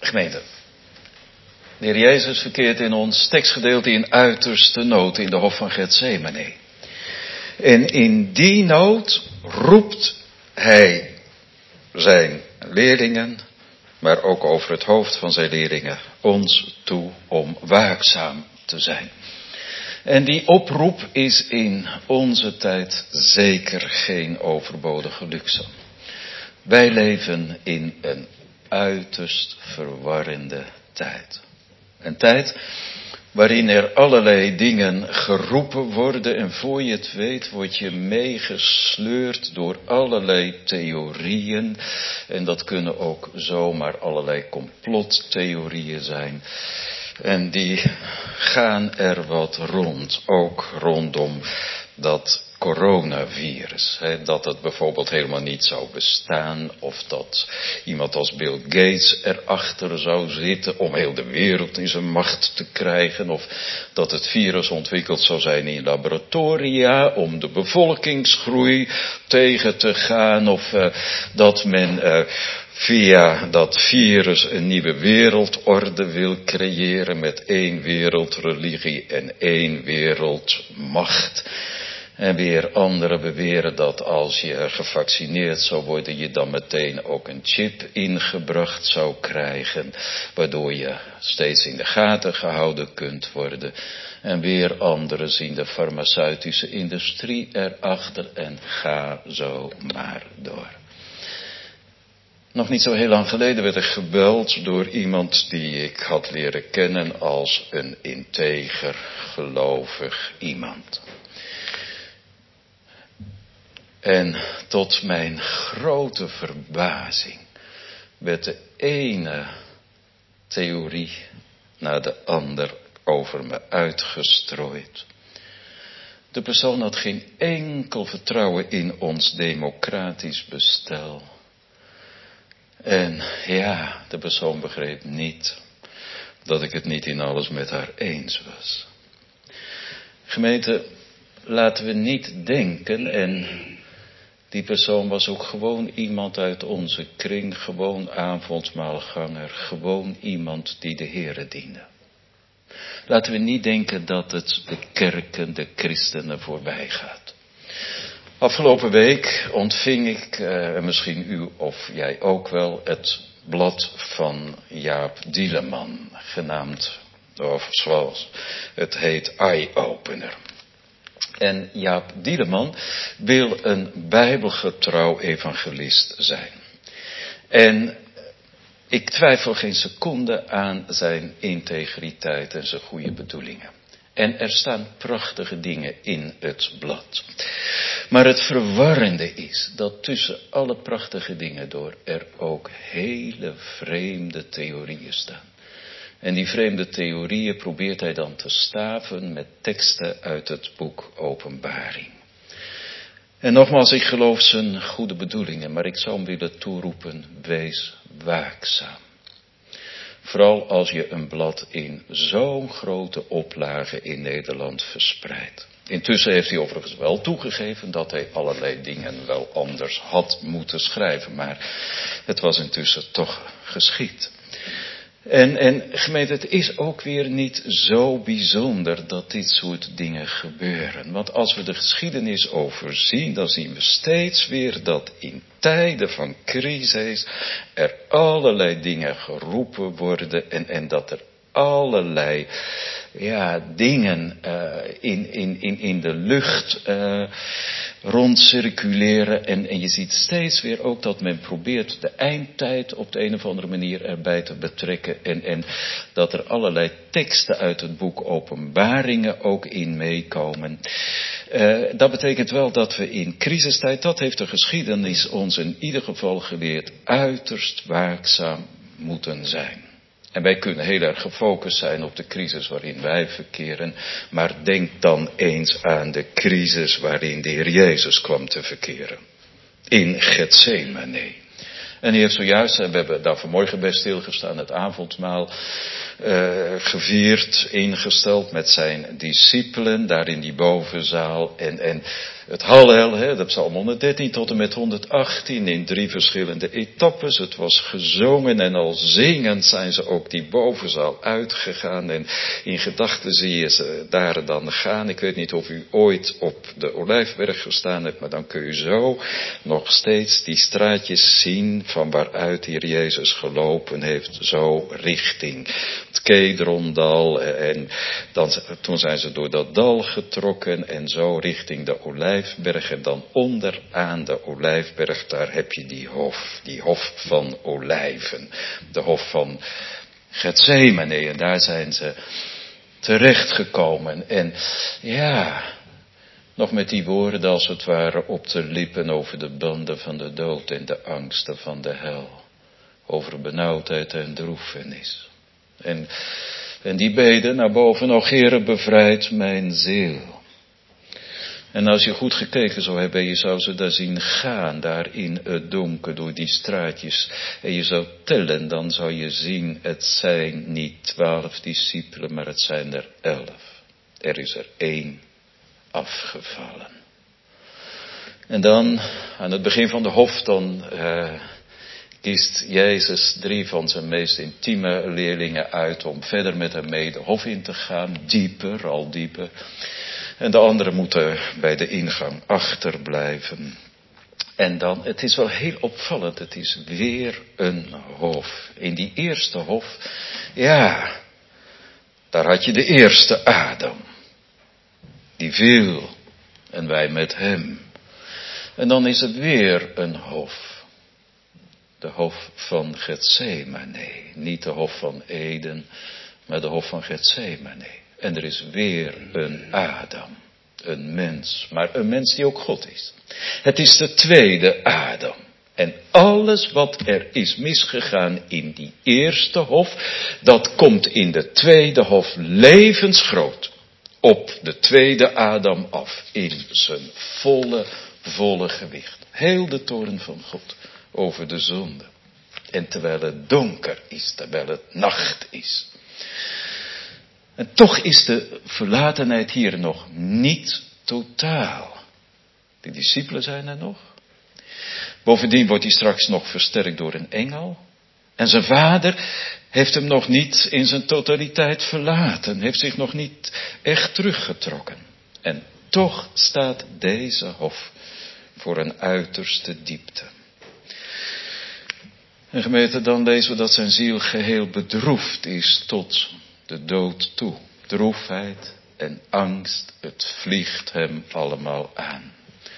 Gemeente, de Heer Jezus verkeert in ons tekstgedeelte in uiterste nood in de hof van Getsemane. En in die nood roept hij zijn leerlingen, maar ook over het hoofd van zijn leerlingen, ons toe om waakzaam te zijn. En die oproep is in onze tijd zeker geen overbodige luxe. Wij leven in een uiterst verwarrende tijd. Een tijd waarin er allerlei dingen geroepen worden en voor je het weet word je meegesleurd door allerlei theorieën. En dat kunnen ook zomaar allerlei complottheorieën zijn. En die gaan er wat rond, ook rondom dat coronavirus. Hè, dat het bijvoorbeeld helemaal niet zou bestaan, of dat iemand als Bill Gates erachter zou zitten om heel de wereld in zijn macht te krijgen, of dat het virus ontwikkeld zou zijn in laboratoria om de bevolkingsgroei tegen te gaan, of uh, dat men uh, via dat virus een nieuwe wereldorde wil creëren met één wereldreligie en één wereldmacht. En weer anderen beweren dat als je gevaccineerd zou worden, je dan meteen ook een chip ingebracht zou krijgen, waardoor je steeds in de gaten gehouden kunt worden. En weer anderen zien de farmaceutische industrie erachter en ga zo maar door. Nog niet zo heel lang geleden werd ik gebeld door iemand die ik had leren kennen als een integer, gelovig iemand. En tot mijn grote verbazing werd de ene theorie na de ander over me uitgestrooid. De persoon had geen enkel vertrouwen in ons democratisch bestel. En ja, de persoon begreep niet dat ik het niet in alles met haar eens was. Gemeente, laten we niet denken, en die persoon was ook gewoon iemand uit onze kring, gewoon avondmaalganger, gewoon iemand die de Heere diende. Laten we niet denken dat het de kerken, de christenen voorbij gaat. Afgelopen week ontving ik, uh, misschien u of jij ook wel, het blad van Jaap Dieleman, genaamd, of zoals het heet, Eye-Opener. En Jaap Dieleman wil een bijbelgetrouw evangelist zijn. En ik twijfel geen seconde aan zijn integriteit en zijn goede bedoelingen. En er staan prachtige dingen in het blad. Maar het verwarrende is dat tussen alle prachtige dingen door er ook hele vreemde theorieën staan. En die vreemde theorieën probeert hij dan te staven met teksten uit het boek Openbaring. En nogmaals, ik geloof zijn goede bedoelingen, maar ik zou hem willen toeroepen, wees waakzaam. Vooral als je een blad in zo'n grote oplage in Nederland verspreidt. Intussen heeft hij overigens wel toegegeven dat hij allerlei dingen wel anders had moeten schrijven, maar het was intussen toch geschied. En, en gemeente, het is ook weer niet zo bijzonder dat dit soort dingen gebeuren. Want als we de geschiedenis overzien, dan zien we steeds weer dat in tijden van crisis er allerlei dingen geroepen worden en, en dat er allerlei ja, dingen uh, in, in, in, in de lucht uh, rondcirculeren. En, en je ziet steeds weer ook dat men probeert de eindtijd op de een of andere manier erbij te betrekken. En, en dat er allerlei teksten uit het boek Openbaringen ook in meekomen. Uh, dat betekent wel dat we in crisistijd, dat heeft de geschiedenis ons in ieder geval geleerd, uiterst waakzaam moeten zijn. En wij kunnen heel erg gefocust zijn op de crisis waarin wij verkeren. Maar denk dan eens aan de crisis waarin de Heer Jezus kwam te verkeren. In Getsemane. En hij heeft zojuist, we hebben daar vanmorgen bij stilgestaan, het avondmaal uh, gevierd, ingesteld met zijn discipelen, daar in die bovenzaal. En, en het Hallel, hè, dat Psalm honderddertien tot en met honderdachttien in drie verschillende etappes. Het was gezongen en al zingend zijn ze ook die bovenzaal uitgegaan. En in gedachten zie je ze daar dan gaan. Ik weet niet of u ooit op de Olijfberg gestaan hebt, maar dan kun je zo nog steeds die straatjes zien van waaruit hier Jezus gelopen heeft, zo richting het Kedrondal. En dan, toen zijn ze door dat dal getrokken en zo richting de Olijfberg. En dan onderaan de Olijfberg, daar heb je die hof, die hof van olijven. De hof van Getsemane. En daar zijn ze terechtgekomen. En ja, nog met die woorden als het ware op de lippen over de banden van de dood en de angsten van de hel. Over benauwdheid en droefenis. En, en die beden naar boven, o Heere, bevrijd mijn ziel. En als je goed gekeken zou hebben, je zou ze daar zien gaan, daar in het donker, door die straatjes. En je zou tellen, dan zou je zien, het zijn niet twaalf discipelen, maar het zijn er elf. Er is er één afgevallen. En dan, aan het begin van de hof, dan uh, kiest Jezus drie van zijn meest intieme leerlingen uit om verder met hem mee de hof in te gaan, dieper, al dieper. En de anderen moeten bij de ingang achterblijven. En dan, het is wel heel opvallend, het is weer een hof. In die eerste hof, ja, daar had je de eerste Adam. Die viel en wij met hem. En dan is het weer een hof. De hof van Getsemane. Niet de hof van Eden, maar de hof van Getsemane. En er is weer een Adam. Een mens. Maar een mens die ook God is. Het is de tweede Adam. En alles wat er is misgegaan in die eerste hof, dat komt in de tweede hof levensgroot op de tweede Adam af. In zijn volle, volle gewicht. Heel de toorn van God over de zonde. En terwijl het donker is, terwijl het nacht is. En toch is de verlatenheid hier nog niet totaal. De discipelen zijn er nog. Bovendien wordt hij straks nog versterkt door een engel. En zijn vader heeft hem nog niet in zijn totaliteit verlaten. Heeft zich nog niet echt teruggetrokken. En toch staat deze hof voor een uiterste diepte. En gemeente, dan lezen we dat zijn ziel geheel bedroefd is tot de dood toe. Droefheid en angst, het vliegt hem allemaal aan.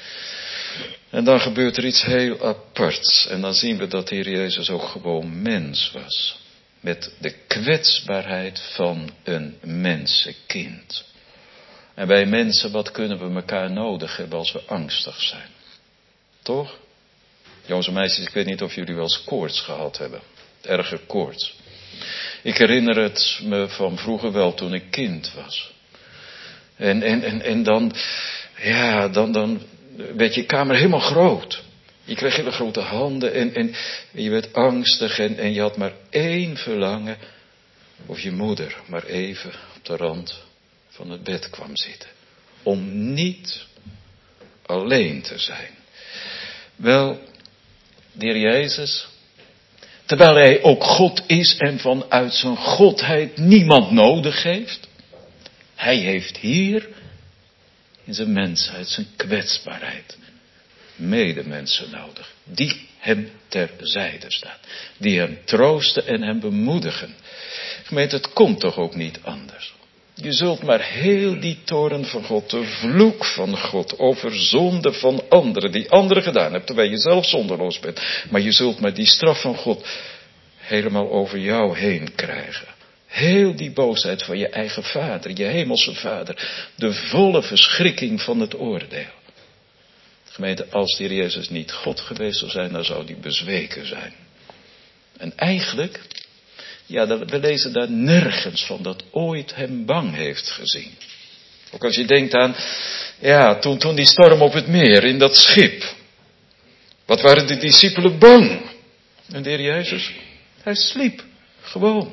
En dan gebeurt er iets heel aparts. En dan zien we dat de Heer Jezus ook gewoon mens was. Met de kwetsbaarheid van een mensenkind. En wij mensen, wat kunnen we elkaar nodig hebben als we angstig zijn? Toch? Jongens en meisjes, ik weet niet of jullie wel eens koorts gehad hebben. Erge koorts. Ik herinner het me van vroeger wel toen ik kind was. En, en, en, en dan, ja, dan, dan werd je kamer helemaal groot. Je kreeg hele grote handen en, en, en je werd angstig en, en je had maar één verlangen. Of je moeder maar even op de rand van het bed kwam zitten. Om niet alleen te zijn. Wel, de Heer Jezus, terwijl hij ook God is en vanuit zijn godheid niemand nodig heeft. Hij heeft hier in zijn mensheid, zijn kwetsbaarheid, medemensen nodig. Die hem terzijde staan. Die hem troosten en hem bemoedigen. Gemeente, het komt toch ook niet anders. Je zult maar heel die toorn van God, de vloek van God over zonde van anderen, die anderen gedaan hebben, terwijl je zelf zonderloos bent. Maar je zult maar die straf van God helemaal over jou heen krijgen. Heel die boosheid van je eigen vader, je hemelse vader. De volle verschrikking van het oordeel. Gemeente, als de Heer Jezus niet God geweest zou zijn, dan zou hij bezweken zijn. En eigenlijk, ja, we lezen daar nergens van dat ooit hem bang heeft gezien. Ook als je denkt aan, ja, toen, toen die storm op het meer, in dat schip. Wat waren de discipelen bang? En de Heer Jezus, hij sliep, gewoon.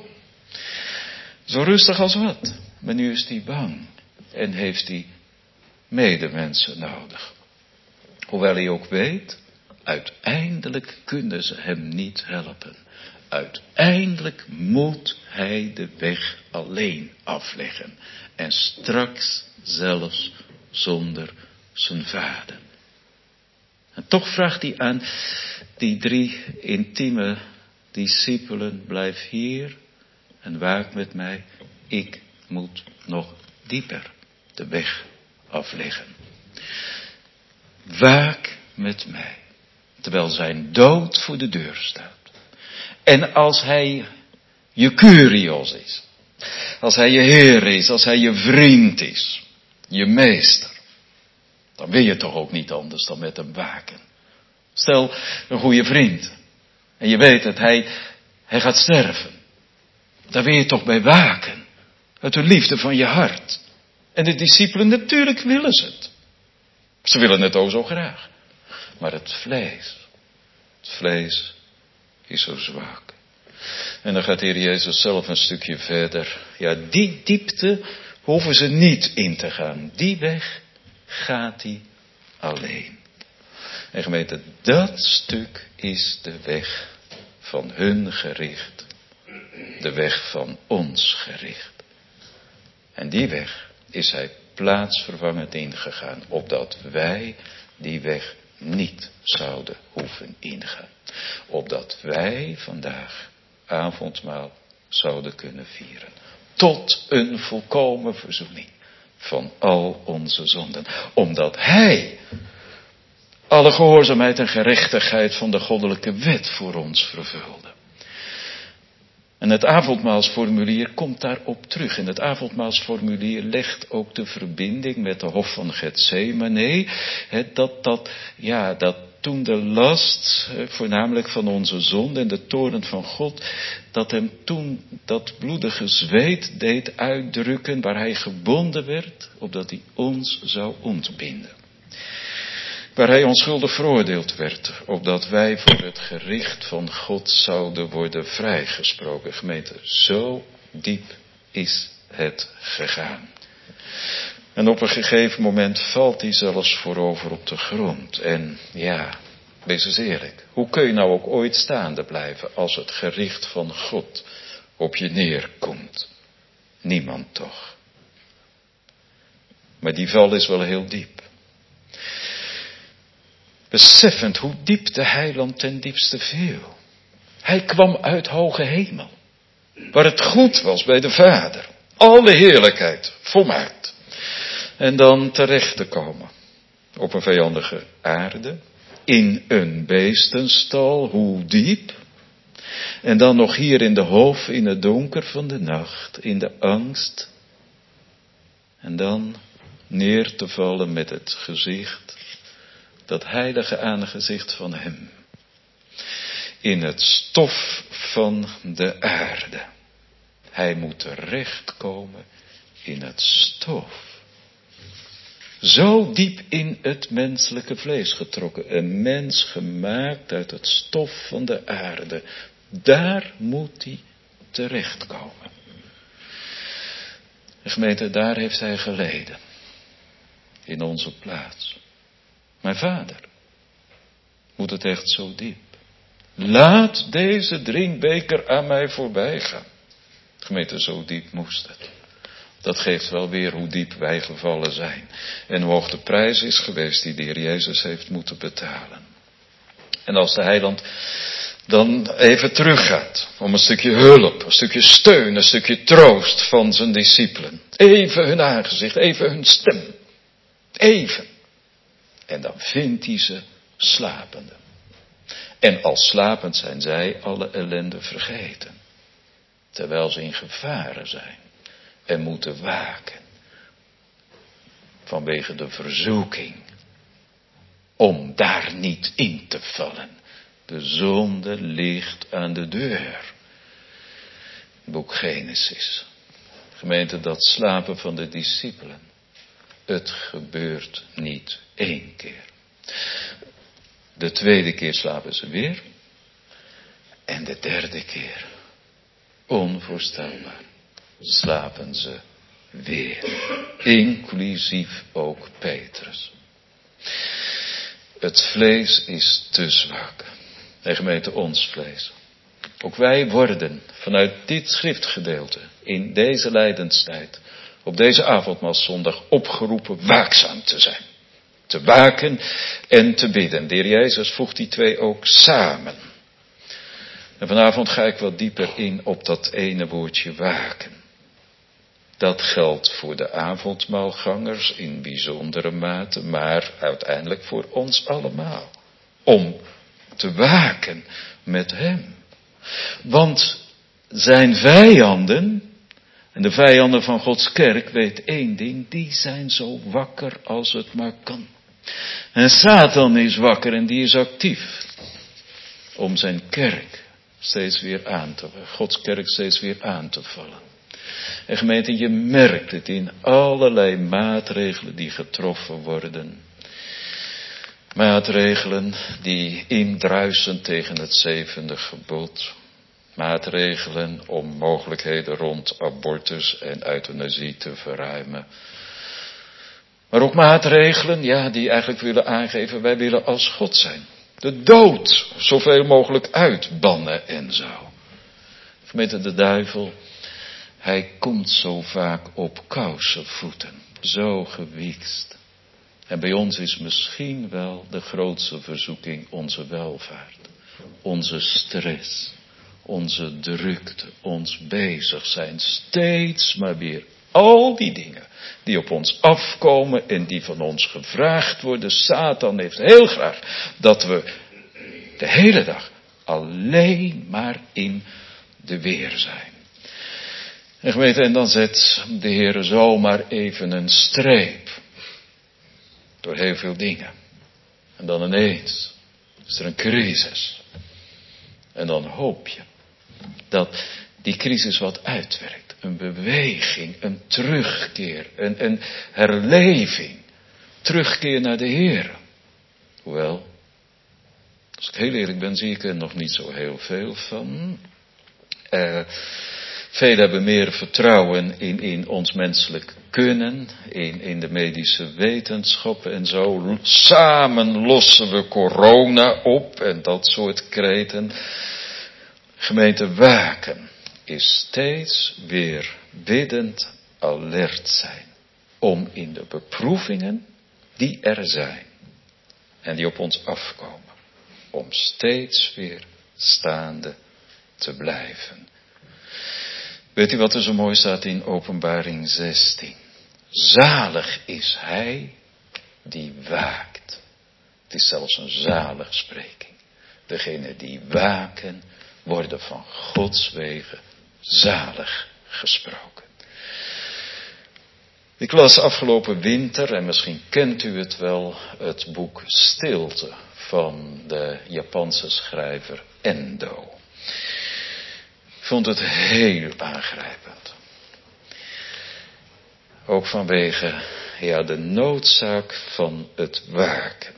Zo rustig als wat. Maar nu is hij bang. En heeft hij medemensen nodig. Hoewel hij ook weet, uiteindelijk kunnen ze hem niet helpen. Uiteindelijk moet hij de weg alleen afleggen. En straks zelfs zonder zijn vader. En toch vraagt hij aan die drie intieme discipelen, blijf hier en waak met mij. Ik moet nog dieper de weg afleggen. Waak met mij, terwijl zijn dood voor de deur staat. En als hij je Kyrios is, als hij je Heer is, als hij je vriend is, je meester, dan wil je toch ook niet anders dan met hem waken. Stel, een goede vriend, en je weet het, hij, hij gaat sterven. Daar wil je toch bij waken, uit de liefde van je hart. En de discipelen, natuurlijk willen ze het. Ze willen het ook zo graag. Maar het vlees, het vlees is zo zwak. En dan gaat de Heer Jezus zelf een stukje verder. Ja, die diepte hoeven ze niet in te gaan. Die weg gaat hij alleen. En gemeente, dat stuk is de weg van hun gericht. De weg van ons gericht. En die weg is hij plaatsvervangend ingegaan, opdat wij die weg niet zouden hoeven ingaan. Opdat wij vandaag avondmaal zouden kunnen vieren. Tot een volkomen verzoening van al onze zonden. Omdat hij alle gehoorzaamheid en gerechtigheid van de goddelijke wet voor ons vervulde. En het avondmaalsformulier komt daarop terug. En het avondmaalsformulier legt ook de verbinding met de hof van Gethsemane. Dat, dat, ja, dat toen de last, voornamelijk van onze zonde en de toorn van God, dat hem toen dat bloedige zweet deed uitdrukken waar hij gebonden werd, opdat hij ons zou ontbinden. Waar hij onschuldig veroordeeld werd, opdat wij voor het gericht van God zouden worden vrijgesproken. Gemeente, zo diep is het gegaan. En op een gegeven moment valt hij zelfs voorover op de grond. En ja, wees eens eerlijk, hoe kun je nou ook ooit staande blijven als het gericht van God op je neerkomt? Niemand toch. Maar die val is wel heel diep. Beseffend hoe diep de heiland ten diepste viel. Hij kwam uit hoge hemel. Waar het goed was bij de Vader. Alle heerlijkheid, volmaakt. En dan terecht te komen. Op een vijandige aarde. In een beestenstal, hoe diep. En dan nog hier in de hof, in het donker van de nacht. In de angst. En dan neer te vallen met het gezicht. Dat heilige aangezicht van hem. In het stof van de aarde. Hij moet terechtkomen in het stof. Zo diep in het menselijke vlees getrokken. Een mens gemaakt uit het stof van de aarde. Daar moet hij terechtkomen. En gemeente, daar heeft hij geleden. In onze plaats. Mijn Vader, moet het echt zo diep? Laat deze drinkbeker aan mij voorbij gaan. Gemeente, zo diep moest het. Dat geeft wel weer hoe diep wij gevallen zijn. En hoe hoog de prijs is geweest die de Heer Jezus heeft moeten betalen. En als de heiland dan even teruggaat om een stukje hulp, een stukje steun, een stukje troost van zijn discipelen. Even hun aangezicht, even hun stem. Even. En dan vindt hij ze slapende. En als slapend zijn zij alle ellende vergeten. Terwijl ze in gevaren zijn. En moeten waken. Vanwege de verzoeking. Om daar niet in te vallen. De zonde ligt aan de deur. Boek Genesis. Gemeente, dat slapen van de discipelen. Het gebeurt niet één keer. De tweede keer slapen ze weer. En de derde keer, onvoorstelbaar, slapen ze weer. Inclusief ook Petrus. Het vlees is te zwak. En gemeente, ons vlees. Ook wij worden vanuit dit schriftgedeelte in deze lijdenstijd, op deze avondmaalszondag opgeroepen waakzaam te zijn. Te waken en te bidden. De Heer Jezus voegt die twee ook samen. En vanavond ga ik wat dieper in op dat ene woordje waken. Dat geldt voor de avondmaalgangers in bijzondere mate, maar uiteindelijk voor ons allemaal. Om te waken met Hem. Want zijn vijanden, en de vijanden van Gods kerk, weet één ding, die zijn zo wakker als het maar kan. En Satan is wakker en die is actief om zijn kerk steeds weer aan te, Gods kerk steeds weer aan te vallen. En gemeente, je merkt het in allerlei maatregelen die getroffen worden. Maatregelen die indruisen tegen het zevende gebod. Maatregelen om mogelijkheden rond abortus en euthanasie te verruimen. Maar ook maatregelen, ja, die eigenlijk willen aangeven, wij willen als God zijn. De dood zoveel mogelijk uitbannen en zo. Gemeente, de duivel, hij komt zo vaak op kousenvoeten, zo gewiekst. En bij ons is misschien wel de grootste verzoeking onze welvaart, onze stress, onze drukte, ons bezig zijn, steeds maar weer al die dingen die op ons afkomen en die van ons gevraagd worden. Satan heeft heel graag dat we de hele dag alleen maar in de weer zijn. En gemeente, en dan zet de Heer zomaar even een streep door heel veel dingen. En dan ineens is er een crisis. En dan hoop je dat die crisis wat uitwerkt. Een beweging, een terugkeer, een, een herleving. Terugkeer naar de Heer. Hoewel, als ik heel eerlijk ben, zie ik er nog niet zo heel veel van. Uh, Velen hebben meer vertrouwen in, in ons menselijk kunnen, in, in de medische wetenschappen en zo. Samen lossen we corona op en dat soort kreten. Gemeente, waken is steeds weer biddend alert zijn. Om in de beproevingen die er zijn en die op ons afkomen, om steeds weer staande te blijven. Weet u wat er zo mooi staat in Openbaring zestien? Zalig is hij die waakt. Het is zelfs een zaligspreking. Degenen die waken worden van Gods wegen zalig gesproken. Ik las afgelopen winter, en misschien kent u het wel, het boek Stilte van de Japanse schrijver Endo. Ik vond het heel aangrijpend. Ook vanwege ja, de noodzaak van het waken.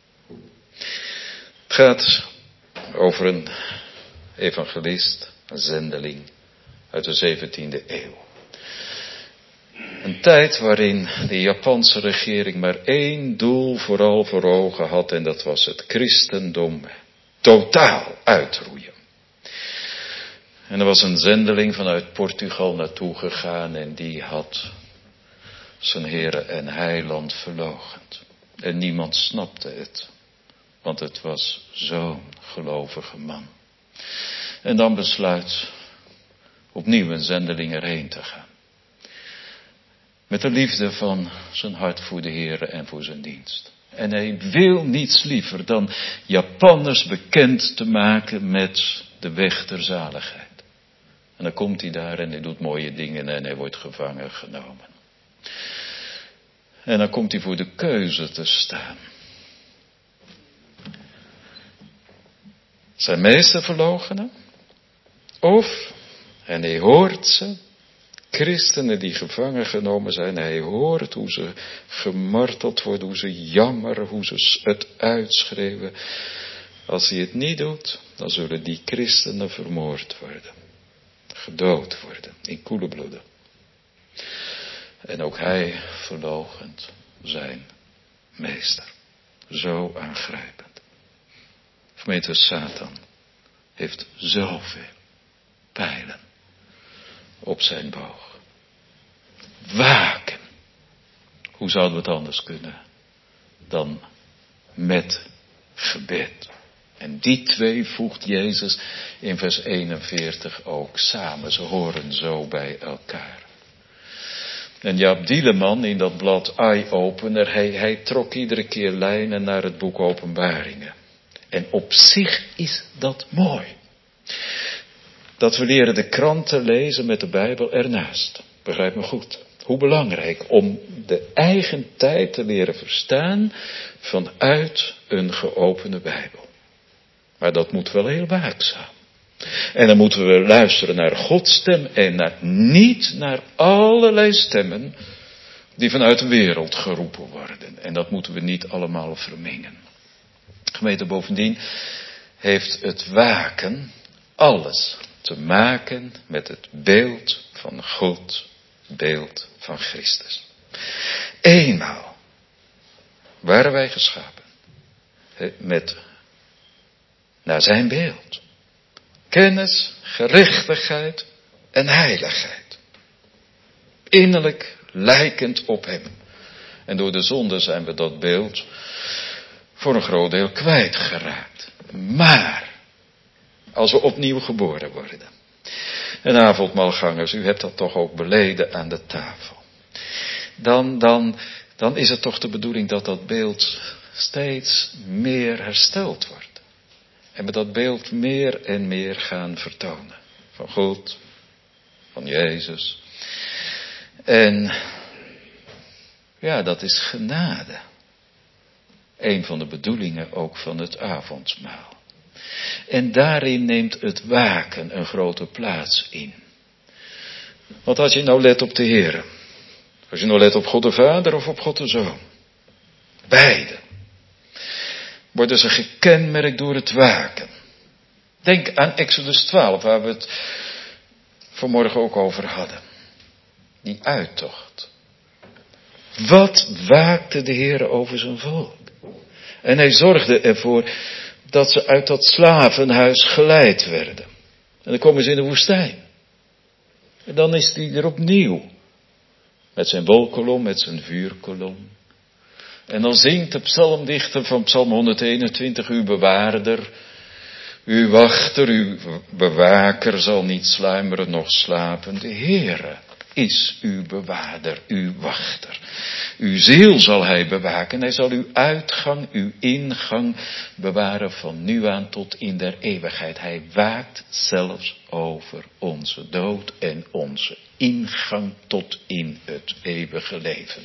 Het gaat over een evangelist, een zendeling uit de zeventiende eeuw. Een tijd waarin de Japanse regering maar één doel vooral voor ogen had en dat was het christendom totaal uitroeien. En er was een zendeling vanuit Portugal naartoe gegaan en die had zijn Heere en Heiland verloochend. En niemand snapte het, want het was zo'n gelovige man. En dan besluit opnieuw een zendeling erheen te gaan. Met de liefde van zijn hart voor de Heere en voor zijn dienst. En hij wil niets liever dan Japanners bekend te maken met de weg ter zaligheid. En dan komt hij daar en hij doet mooie dingen en hij wordt gevangen genomen. En dan komt hij voor de keuze te staan. Zijn meester verloochenen? Of, en hij hoort ze, christenen die gevangen genomen zijn, hij hoort hoe ze gemarteld worden, hoe ze jammeren, hoe ze het uitschreeuwen. Als hij het niet doet, dan zullen die christenen vermoord worden. Gedood worden, in koele bloeden. En ook hij verloochent zijn meester. Zo aangrijpend. Gemeente, Satan heeft zoveel pijlen op zijn boog. Waken. Hoe zouden we het anders kunnen dan met gebed? En die twee voegt Jezus in vers eenenveertig ook samen. Ze horen zo bij elkaar. En Jaap Dieleman in dat blad Eye-Opener, hij, hij trok iedere keer lijnen naar het boek Openbaringen. En op zich is dat mooi. Dat we leren de kranten lezen met de Bijbel ernaast. Begrijp me goed. Hoe belangrijk om de eigen tijd te leren verstaan vanuit een geopende Bijbel. Maar dat moet wel heel waakzaam. En dan moeten we luisteren naar Gods stem en naar, niet naar allerlei stemmen die vanuit de wereld geroepen worden. En dat moeten we niet allemaal vermengen. Gemeente, bovendien heeft het waken alles te maken met het beeld van God, beeld van Christus. Eenmaal waren wij geschapen met naar zijn beeld. Kennis, gerechtigheid en heiligheid. Innerlijk lijkend op hem. En door de zonde zijn we dat beeld voor een groot deel kwijtgeraakt. Maar, als we opnieuw geboren worden. En avondmaalgangers, u hebt dat toch ook beleden aan de tafel. Dan, dan, dan is het toch de bedoeling dat dat beeld steeds meer hersteld wordt. En we dat beeld meer en meer gaan vertonen. Van God, van Jezus. En ja, dat is genade. Een van de bedoelingen ook van het avondmaal. En daarin neemt het waken een grote plaats in. Want als je nou let op de Heer. Als je nou let op God de Vader of op God de Zoon. Beide. Worden ze gekenmerkt door het waken. Denk aan Exodus twaalf, waar we het vanmorgen ook over hadden. Die uittocht. Wat waakte de Heer over zijn volk? En hij zorgde ervoor dat ze uit dat slavenhuis geleid werden. En dan komen ze in de woestijn. En dan is hij er opnieuw. Met zijn wolkolom, met zijn vuurkolom. En dan zingt de psalmdichter van Psalm honderdeenentwintig, uw bewaarder, uw wachter, uw bewaker zal niet sluimeren noch slapen. De Heere is uw bewaarder, uw wachter. Uw ziel zal hij bewaken. Hij zal uw uitgang, uw ingang bewaren van nu aan tot in der eeuwigheid. Hij waakt zelfs over onze dood en onze ingang tot in het eeuwige leven.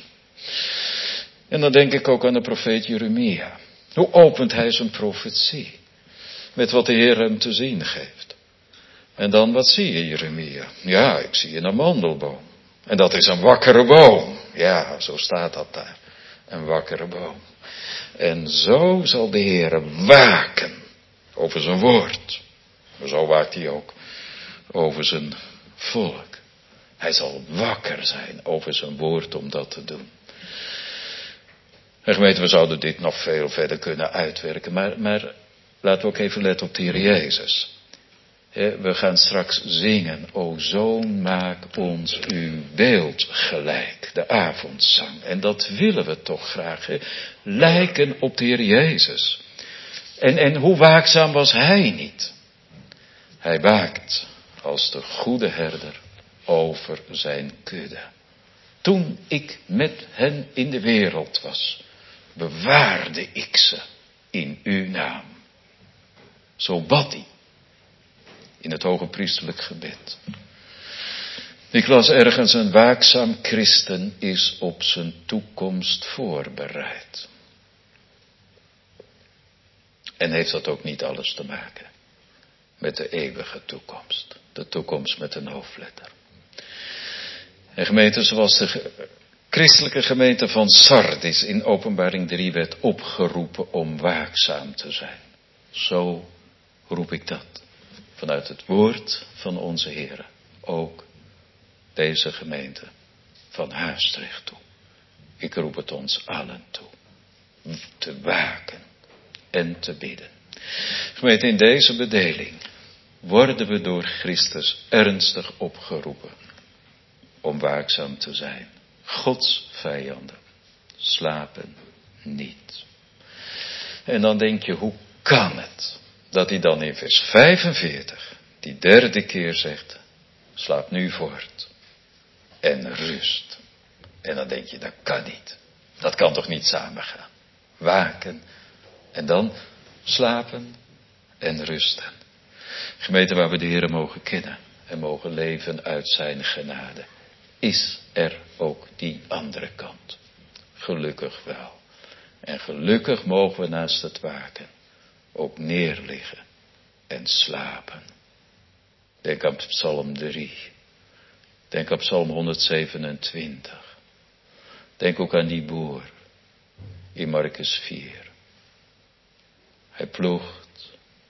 En dan denk ik ook aan de profeet Jeremia. Hoe opent hij zijn profetie? Met wat de Heer hem te zien geeft. En dan, wat zie je, Jeremia? Ja, ik zie een amandelboom. En dat is een wakkere boom. Ja, zo staat dat daar. Een wakkere boom. En zo zal de Heer waken over zijn woord. Zo waakt hij ook over zijn volk. Hij zal wakker zijn over zijn woord om dat te doen. En gemeente, we zouden dit nog veel verder kunnen uitwerken. Maar, maar laten we ook even letten op de Heer Jezus. We gaan straks zingen. O Zoon, maak ons uw beeld gelijk. De avondzang. En dat willen we toch graag. He? Lijken op de Heer Jezus. En, en hoe waakzaam was hij niet? Hij waakt als de goede herder over zijn kudde. Toen ik met hen in de wereld was, bewaarde ik ze in uw naam. Zo bad hij in het hoge priesterlijk gebed. Ik las ergens, een waakzaam christen is op zijn toekomst voorbereid. En heeft dat ook niet alles te maken met de eeuwige toekomst. De toekomst met een hoofdletter. En gemeente, zoals de christelijke gemeente van Sardis in Openbaring drie werd opgeroepen om waakzaam te zijn. Zo roep ik dat. Vanuit het woord van onze Heer. Ook deze gemeente van Haastrecht toe. Ik roep het ons allen toe. Te te waken en te bidden. Gemeente, in deze bedeling worden we door Christus ernstig opgeroepen om waakzaam te zijn. Gods vijanden slapen niet. En dan denk je, hoe kan het dat hij dan in vers vijfenveertig die derde keer zegt, slaap nu voort en rust. En dan denk je, dat kan niet. Dat kan toch niet samengaan. Waken en dan slapen en rusten. Gemeente waar we de Heer mogen kennen en mogen leven uit zijn genade, is er ook die andere kant. Gelukkig wel. En gelukkig mogen we naast het waken ook neerliggen en slapen. Denk aan Psalm drie. Denk aan Psalm honderdzevenentwintig. Denk ook aan die boer in Markus vier. Hij ploegt.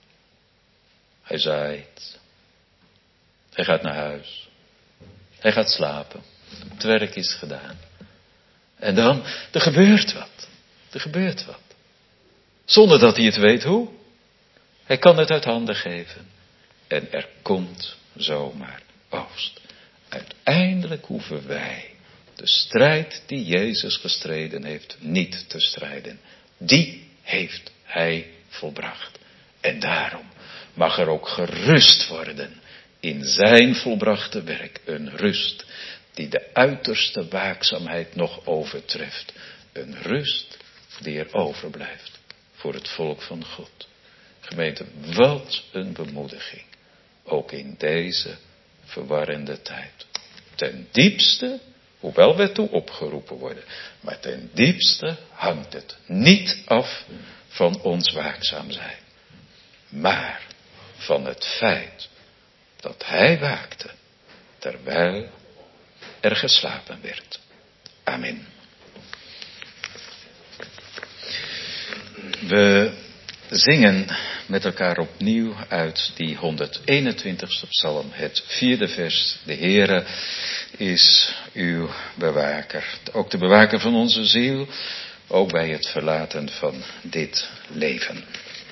Hij zaait. Hij gaat naar huis. Hij gaat slapen. Het werk is gedaan. En dan, er gebeurt wat. Er gebeurt wat. Zonder dat hij het weet hoe. Hij kan het uit handen geven. En er komt zomaar oogst. Uiteindelijk hoeven wij de strijd die Jezus gestreden heeft niet te strijden. Die heeft hij volbracht. En daarom mag er ook gerust worden in zijn volbrachte werk. Een rust die de uiterste waakzaamheid nog overtreft. Een rust die er overblijft voor het volk van God. Gemeente, wat een bemoediging. Ook in deze verwarrende tijd. Ten diepste, hoewel we toe opgeroepen worden, maar ten diepste hangt het niet af van ons waakzaam zijn. Maar van het feit dat hij waakte, terwijl er geslapen werd. Amen. We zingen met elkaar opnieuw uit die honderdeenentwintigste psalm, het vierde vers. De Heere is uw bewaker. Ook de bewaker van onze ziel, ook bij het verlaten van dit leven.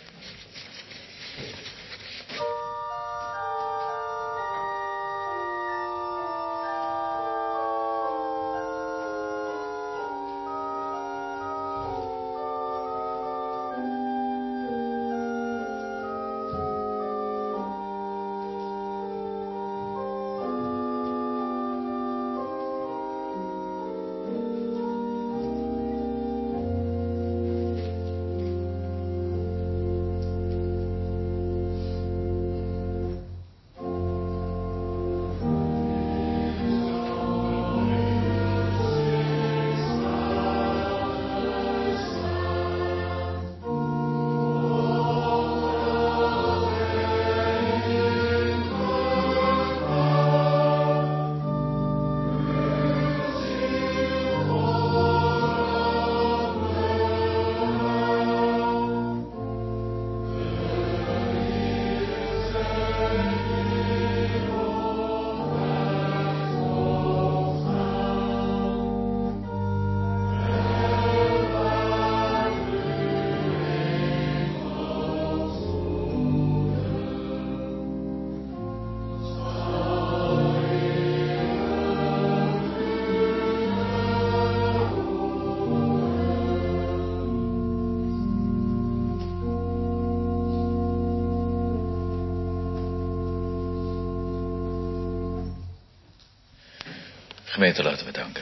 Gemeente, laten we danken.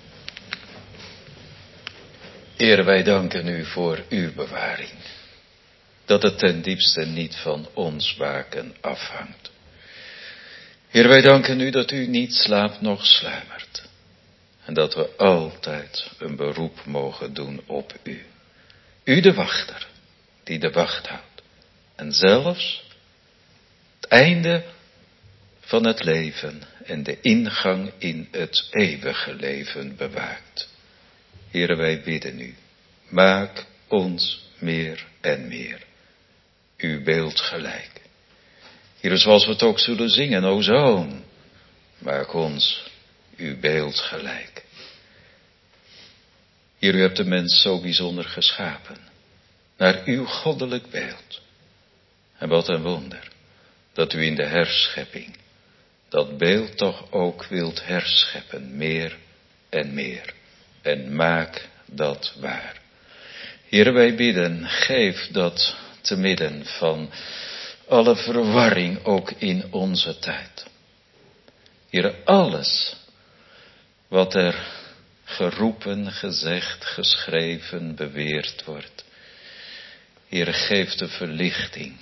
Heer, wij danken u voor uw bewaring. Dat het ten diepste niet van ons waken afhangt. Heer, wij danken u dat u niet slaapt noch sluimert. En dat we altijd een beroep mogen doen op u. U de wachter, die de wacht houdt. En zelfs het einde van het leven en de ingang in het eeuwige leven bewaakt. Heere, wij bidden u, maak ons meer en meer uw beeld gelijk. Heere, zoals we het ook zullen zingen, o Zoon, maak ons uw beeld gelijk. Heer, u hebt de mens zo bijzonder geschapen. naar uw goddelijk beeld. En wat een wonder, dat u in de herschepping dat beeld toch ook wilt herscheppen, meer en meer. En maak dat waar. Heere, wij bidden, geef dat te midden van alle verwarring ook in onze tijd. Heere, alles wat er geroepen, gezegd, geschreven, beweerd wordt. Heere, geef de verlichting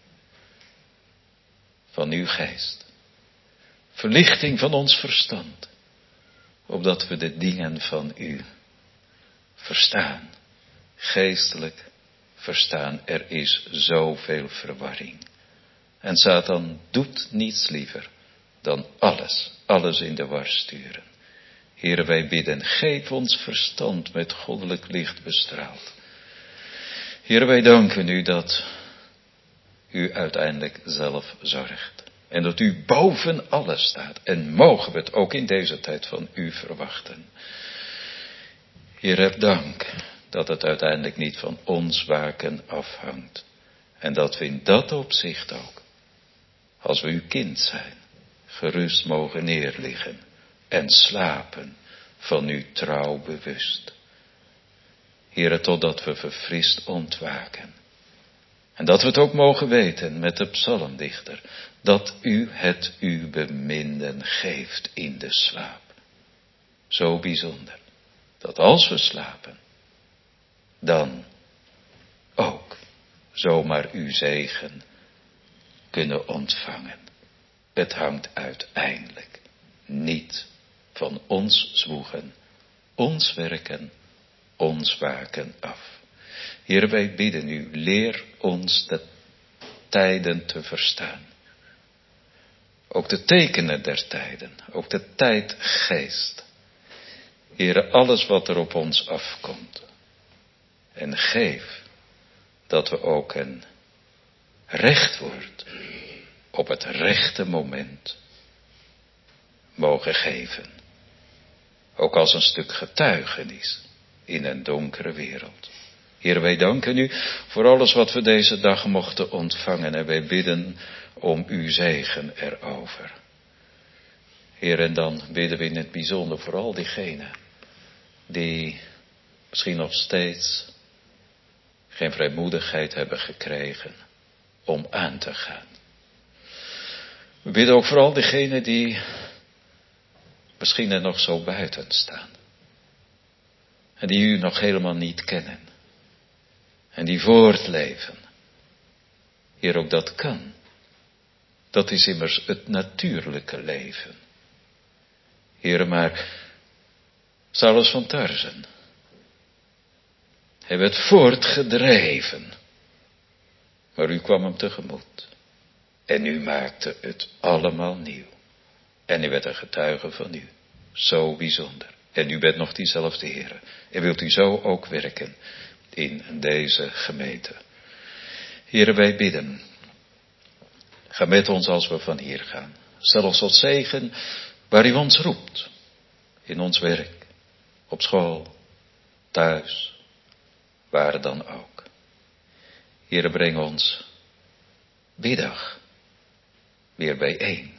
van uw geest. Verlichting van ons verstand. Opdat we de dingen van u verstaan. Geestelijk verstaan. Er is zoveel verwarring. En Satan doet niets liever dan alles, alles in de war sturen. Heere, wij bidden, geef ons verstand met goddelijk licht bestraald. Heere, wij danken u dat u uiteindelijk zelf zorgt. En dat u boven alles staat. En mogen we het ook in deze tijd van u verwachten. Heer, heb dank dat het uiteindelijk niet van ons waken afhangt. En dat we in dat opzicht ook, als we uw kind zijn, gerust mogen neerliggen en slapen van uw trouw bewust. Heere, totdat we verfrist ontwaken. En dat we het ook mogen weten met de psalmdichter, dat u het uw beminden geeft in de slaap. Zo bijzonder, dat als we slapen, dan ook zomaar uw zegen kunnen ontvangen. Het hangt uiteindelijk niet van ons zwoegen, ons werken, ons waken af. Heer, wij bidden u, leer ons de tijden te verstaan. Ook de tekenen der tijden, ook de tijdgeest. Heer, alles wat er op ons afkomt. En geef dat we ook een recht woord op het rechte moment mogen geven. Ook als een stuk getuigenis in een donkere wereld. Heer, wij danken u voor alles wat we deze dag mochten ontvangen. En wij bidden om uw zegen erover. Heer, en dan bidden we in het bijzonder voor al diegenen die misschien nog steeds geen vrijmoedigheid hebben gekregen om aan te gaan. We bidden ook voor al diegenen die misschien er nog zo buiten staan. En die u nog helemaal niet kennen. En die voortleven. Heer, ook dat kan. Dat is immers het natuurlijke leven. Heer, maar Saulus van Tarsen, hij werd voortgedreven. Maar u kwam hem tegemoet. En u maakte het allemaal nieuw. En u werd een getuige van u. Zo bijzonder. En u bent nog diezelfde Heer. En wilt u zo ook werken in deze gemeente. Heere, wij bidden. Ga met ons als we van hier gaan. Stel ons tot zegen waar u ons roept. In ons werk, op school, thuis, waar dan ook. Heere, breng ons middag weer bijeen.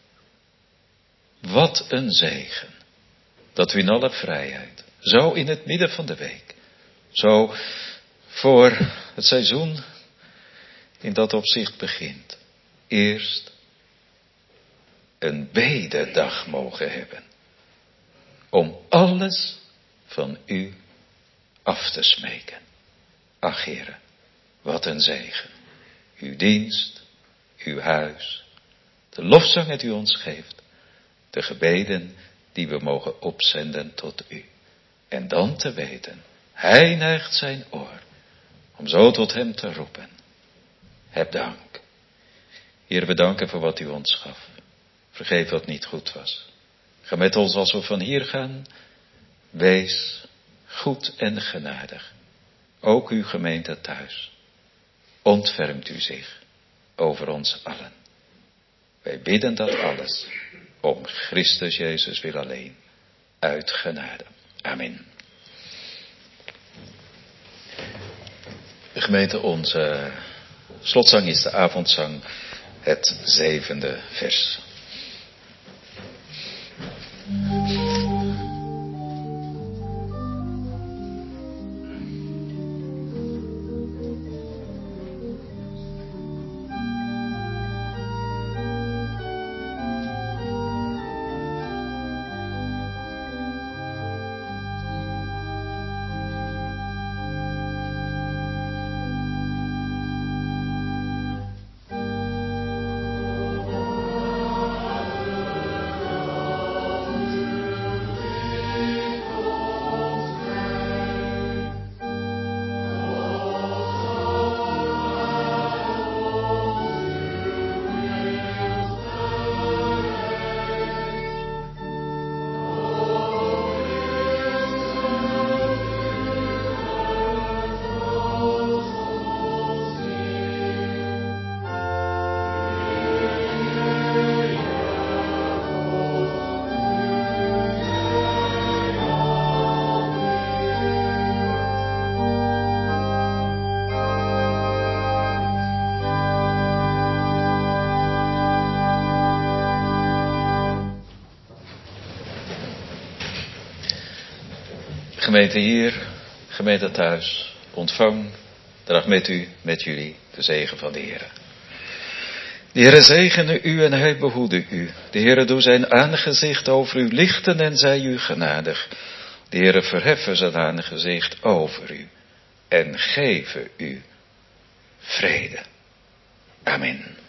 Wat een zegen. Dat we in alle vrijheid, zo in het midden van de week, zo voor het seizoen in dat opzicht begint, eerst een bededag mogen hebben. Om alles van u af te smeken. Ach, Heere, wat een zegen. Uw dienst, uw huis, de lofzang het u ons geeft, de gebeden die we mogen opzenden tot u. En dan te weten, hij neigt zijn oor om zo tot hem te roepen. Heb dank. Heer, we danken voor wat u ons gaf. Vergeef wat niet goed was. Ga met ons als we van hier gaan. Wees goed en genadig. Ook uw gemeente thuis. Ontfermt u zich over ons allen. Wij bidden dat alles om Christus Jezus wil alleen. Uit genade. Amen. Gemeente, onze slotzang is de avondzang, het zevende vers. Gemeente hier, gemeente thuis, ontvang, draag met u, met jullie, de zegen van de Heer. De Heere zegene u en hij behoede u. De Heere doe zijn aangezicht over u lichten en zij u genadig. De Heere verheffen zijn aangezicht over u en geven u vrede. Amen.